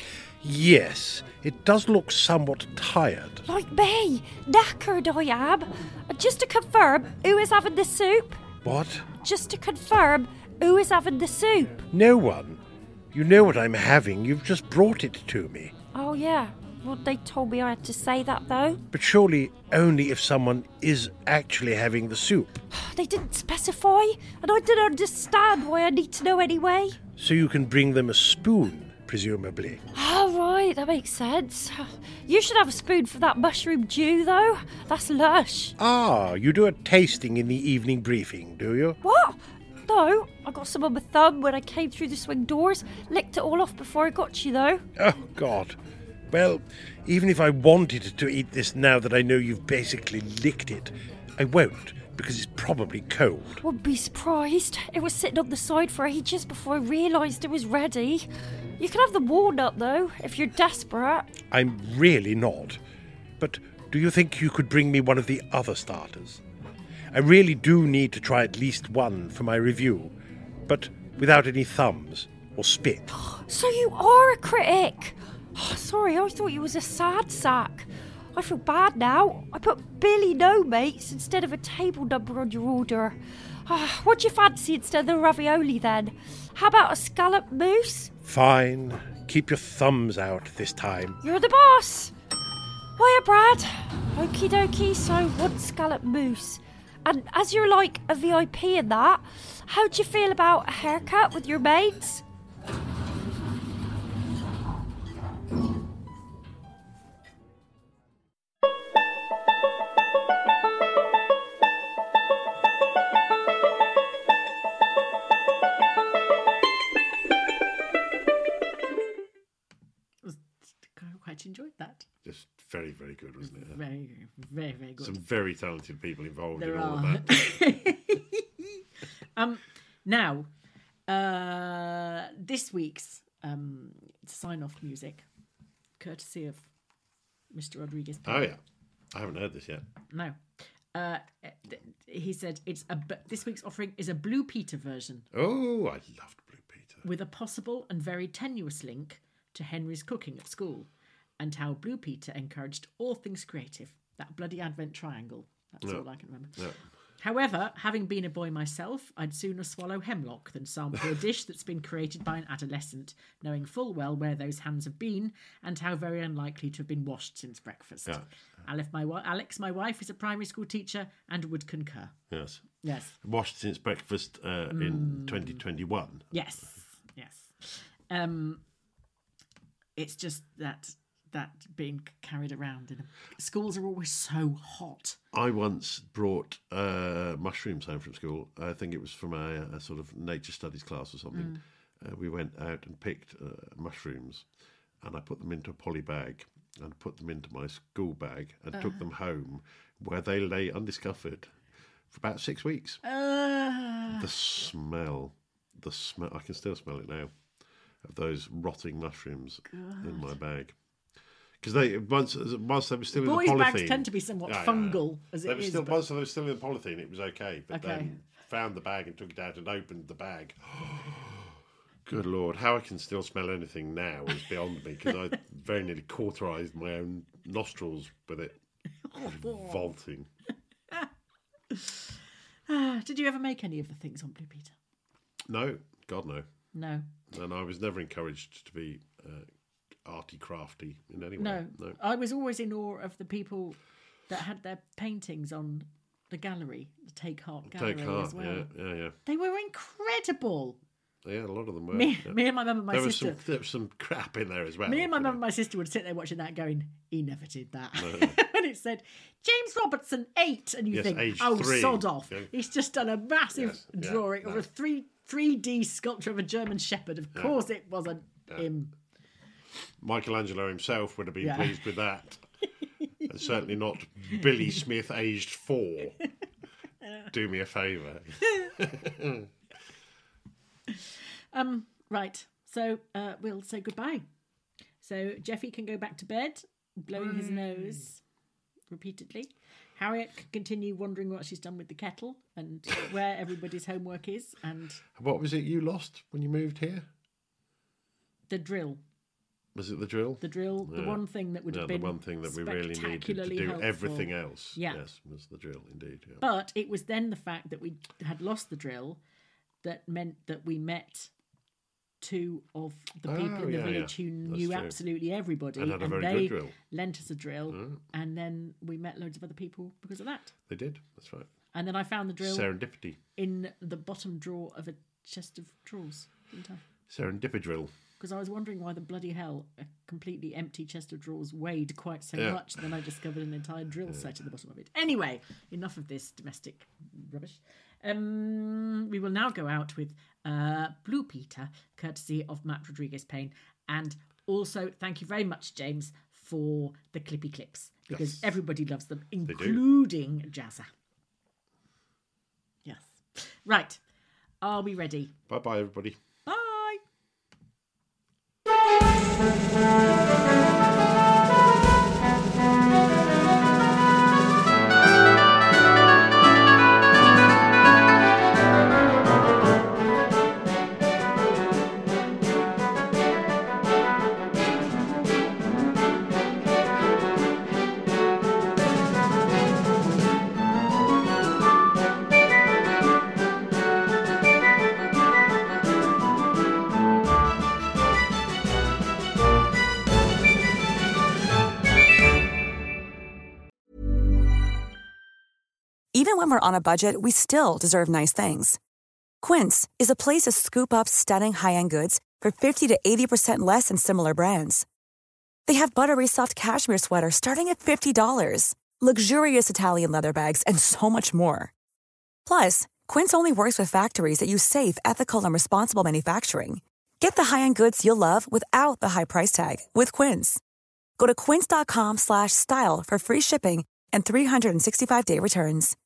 Yes, it does look somewhat tired. Like me. Knackered I am. And just to confirm, who is having the soup? What? Just to confirm, who is having the soup? No one. You know what I'm having. You've just brought it to me. Oh, yeah. Well, they told me I had to say that, though. But surely only if someone is actually having the soup. They didn't specify, and I didn't understand why I need to know anyway. So you can bring them a spoon, presumably. Oh, right, that makes sense. You should have a spoon for that mushroom stew, though. That's lush. Ah, you do a tasting in the evening briefing, do you? What? No, I got some on my thumb when I came through the swing doors. Licked it all off before I got you, though. Oh, God. Well, even if I wanted to eat this now that I know you've basically licked it, I won't, because it's probably cold. Wouldn't be surprised. It was sitting on the side for ages before I realised it was ready. You can have the walnut, though, if you're desperate. I'm really not. But do you think you could bring me one of the other starters? I really do need to try at least one for my review, but without any thumbs or spit. So you are a critic? Oh, sorry, I thought you was a sad sack. I feel bad now. I put Billy No Mates instead of a table number on your order. Oh, what do you fancy instead of the ravioli, then? How about a scallop mousse? Fine. Keep your thumbs out this time. You're the boss. Hiya, Brad. Okie dokie, so one scallop mousse. And as you're like a V I P in that, how do you feel about a haircut with your mates? Quite enjoyed that. Just very, very good, wasn't it? Very, very, very good. Some very talented people involved There in all are. of that. um, now, uh, this week's um, sign-off music, courtesy of Mister Rodriguez. Oh, yeah. I haven't heard this yet. No. Uh, he said it's a this week's offering is a Blue Peter version. Oh, I loved Blue Peter. With a possible and very tenuous link to Henry's cooking at school and how Blue Peter encouraged all things creative, that bloody Advent triangle. That's Yeah. all I can remember. Yeah. However, having been a boy myself, I'd sooner swallow hemlock than sample a dish that's been created by an adolescent, knowing full well where those hands have been and how very unlikely to have been washed since breakfast. Yeah. Alex, my, wi- Alex, my wife, is a primary school teacher and would concur. Yes. Yes. Washed since breakfast uh, in Mm. twenty twenty-one. Yes, yes. Um, it's just that that being carried around in a, schools are always so hot. I once brought uh, mushrooms home from school. I think it was from a, a sort of nature studies class or something. Mm. Uh, we went out and picked uh, mushrooms, and I put them into a poly bag and put them into my school bag and took Uh. them home, where they lay undiscovered for about six weeks. Uh, The smell, the smell, I can still smell it now, of those rotting mushrooms in my bag. Because they once, once they were still Boys' in the polythene. bags tend to be somewhat Yeah, yeah, fungal, yeah. as they it were is, Still, but- Once they were still in the polythene, it was okay. But Okay. then found the bag and took it out and opened the bag. Good Lord, how I can still smell anything now is beyond me, because I very nearly cauterised my own nostrils with it. Vaulting. Ah, did you ever make any of the things on Blue Peter? No, God no. No. And I was never encouraged to be uh, arty crafty in any way. No. No. I was always in awe of the people that had their paintings on the gallery, the Take Heart gallery Take heart, as well. yeah, yeah, yeah. They were incredible. Yeah, a lot of them were. Me- yeah. me and my mum and my there sister- Was some, there was some crap in there as well. Me and my mum and my sister would sit there watching that going, he never did that. No. And it said, James Robertson, eight. And you Yes, think, age oh, three. sod off. Yeah. He's just done a massive Yes, yeah, drawing no. of a three, 3D sculpture of a German Shepherd. Of Yeah. course it wasn't Yeah. him. Michelangelo himself would have been Yeah. pleased with that. And certainly not Billy Smith, aged four. Do me a favour. Um, right. So uh, we'll say goodbye. So Jeffy can go back to bed, blowing his nose repeatedly. Harriet can continue wondering what she's done with the kettle and where everybody's homework is, and What was it you lost when you moved here? the drill. Was it the drill? The drill, the Yeah. one thing that would yeah, have been the one thing that we really needed to spectacularly do helpful. everything else. Yeah. Yes, was the drill indeed. Yeah. But it was then the fact that we had lost the drill that meant that we met two of the people Oh, in the yeah, village yeah. who That's knew true. absolutely everybody, And had a very they good drill. lent us a drill, Mm. and then we met loads of other people because of that. They did. That's right. And then I found the drill Serendipity. in the bottom drawer of a chest of drawers, didn't I? Serendipidrill. Because I was wondering why the bloody hell a completely empty chest of drawers weighed quite so Yeah. much. Then I discovered an entire drill set at the bottom of it. Anyway, enough of this domestic rubbish. Um, we will now go out with uh, Blue Peter, courtesy of Matt Rodriguez Payne. And also, thank you very much, James, for the clippy clips, because Yes. everybody loves them, do. including Jazza. Yes. Right. Are we ready? Bye bye, everybody. Bye. Even when we're on a budget, we still deserve nice things. Quince is a place to scoop up stunning high-end goods for fifty to eighty percent less than similar brands. They have buttery soft cashmere sweaters starting at fifty dollars, luxurious Italian leather bags, and so much more. Plus, Quince only works with factories that use safe, ethical, and responsible manufacturing. Get the high-end goods you'll love without the high price tag with Quince. Go to quince.com slash style for free shipping and three sixty-five day returns.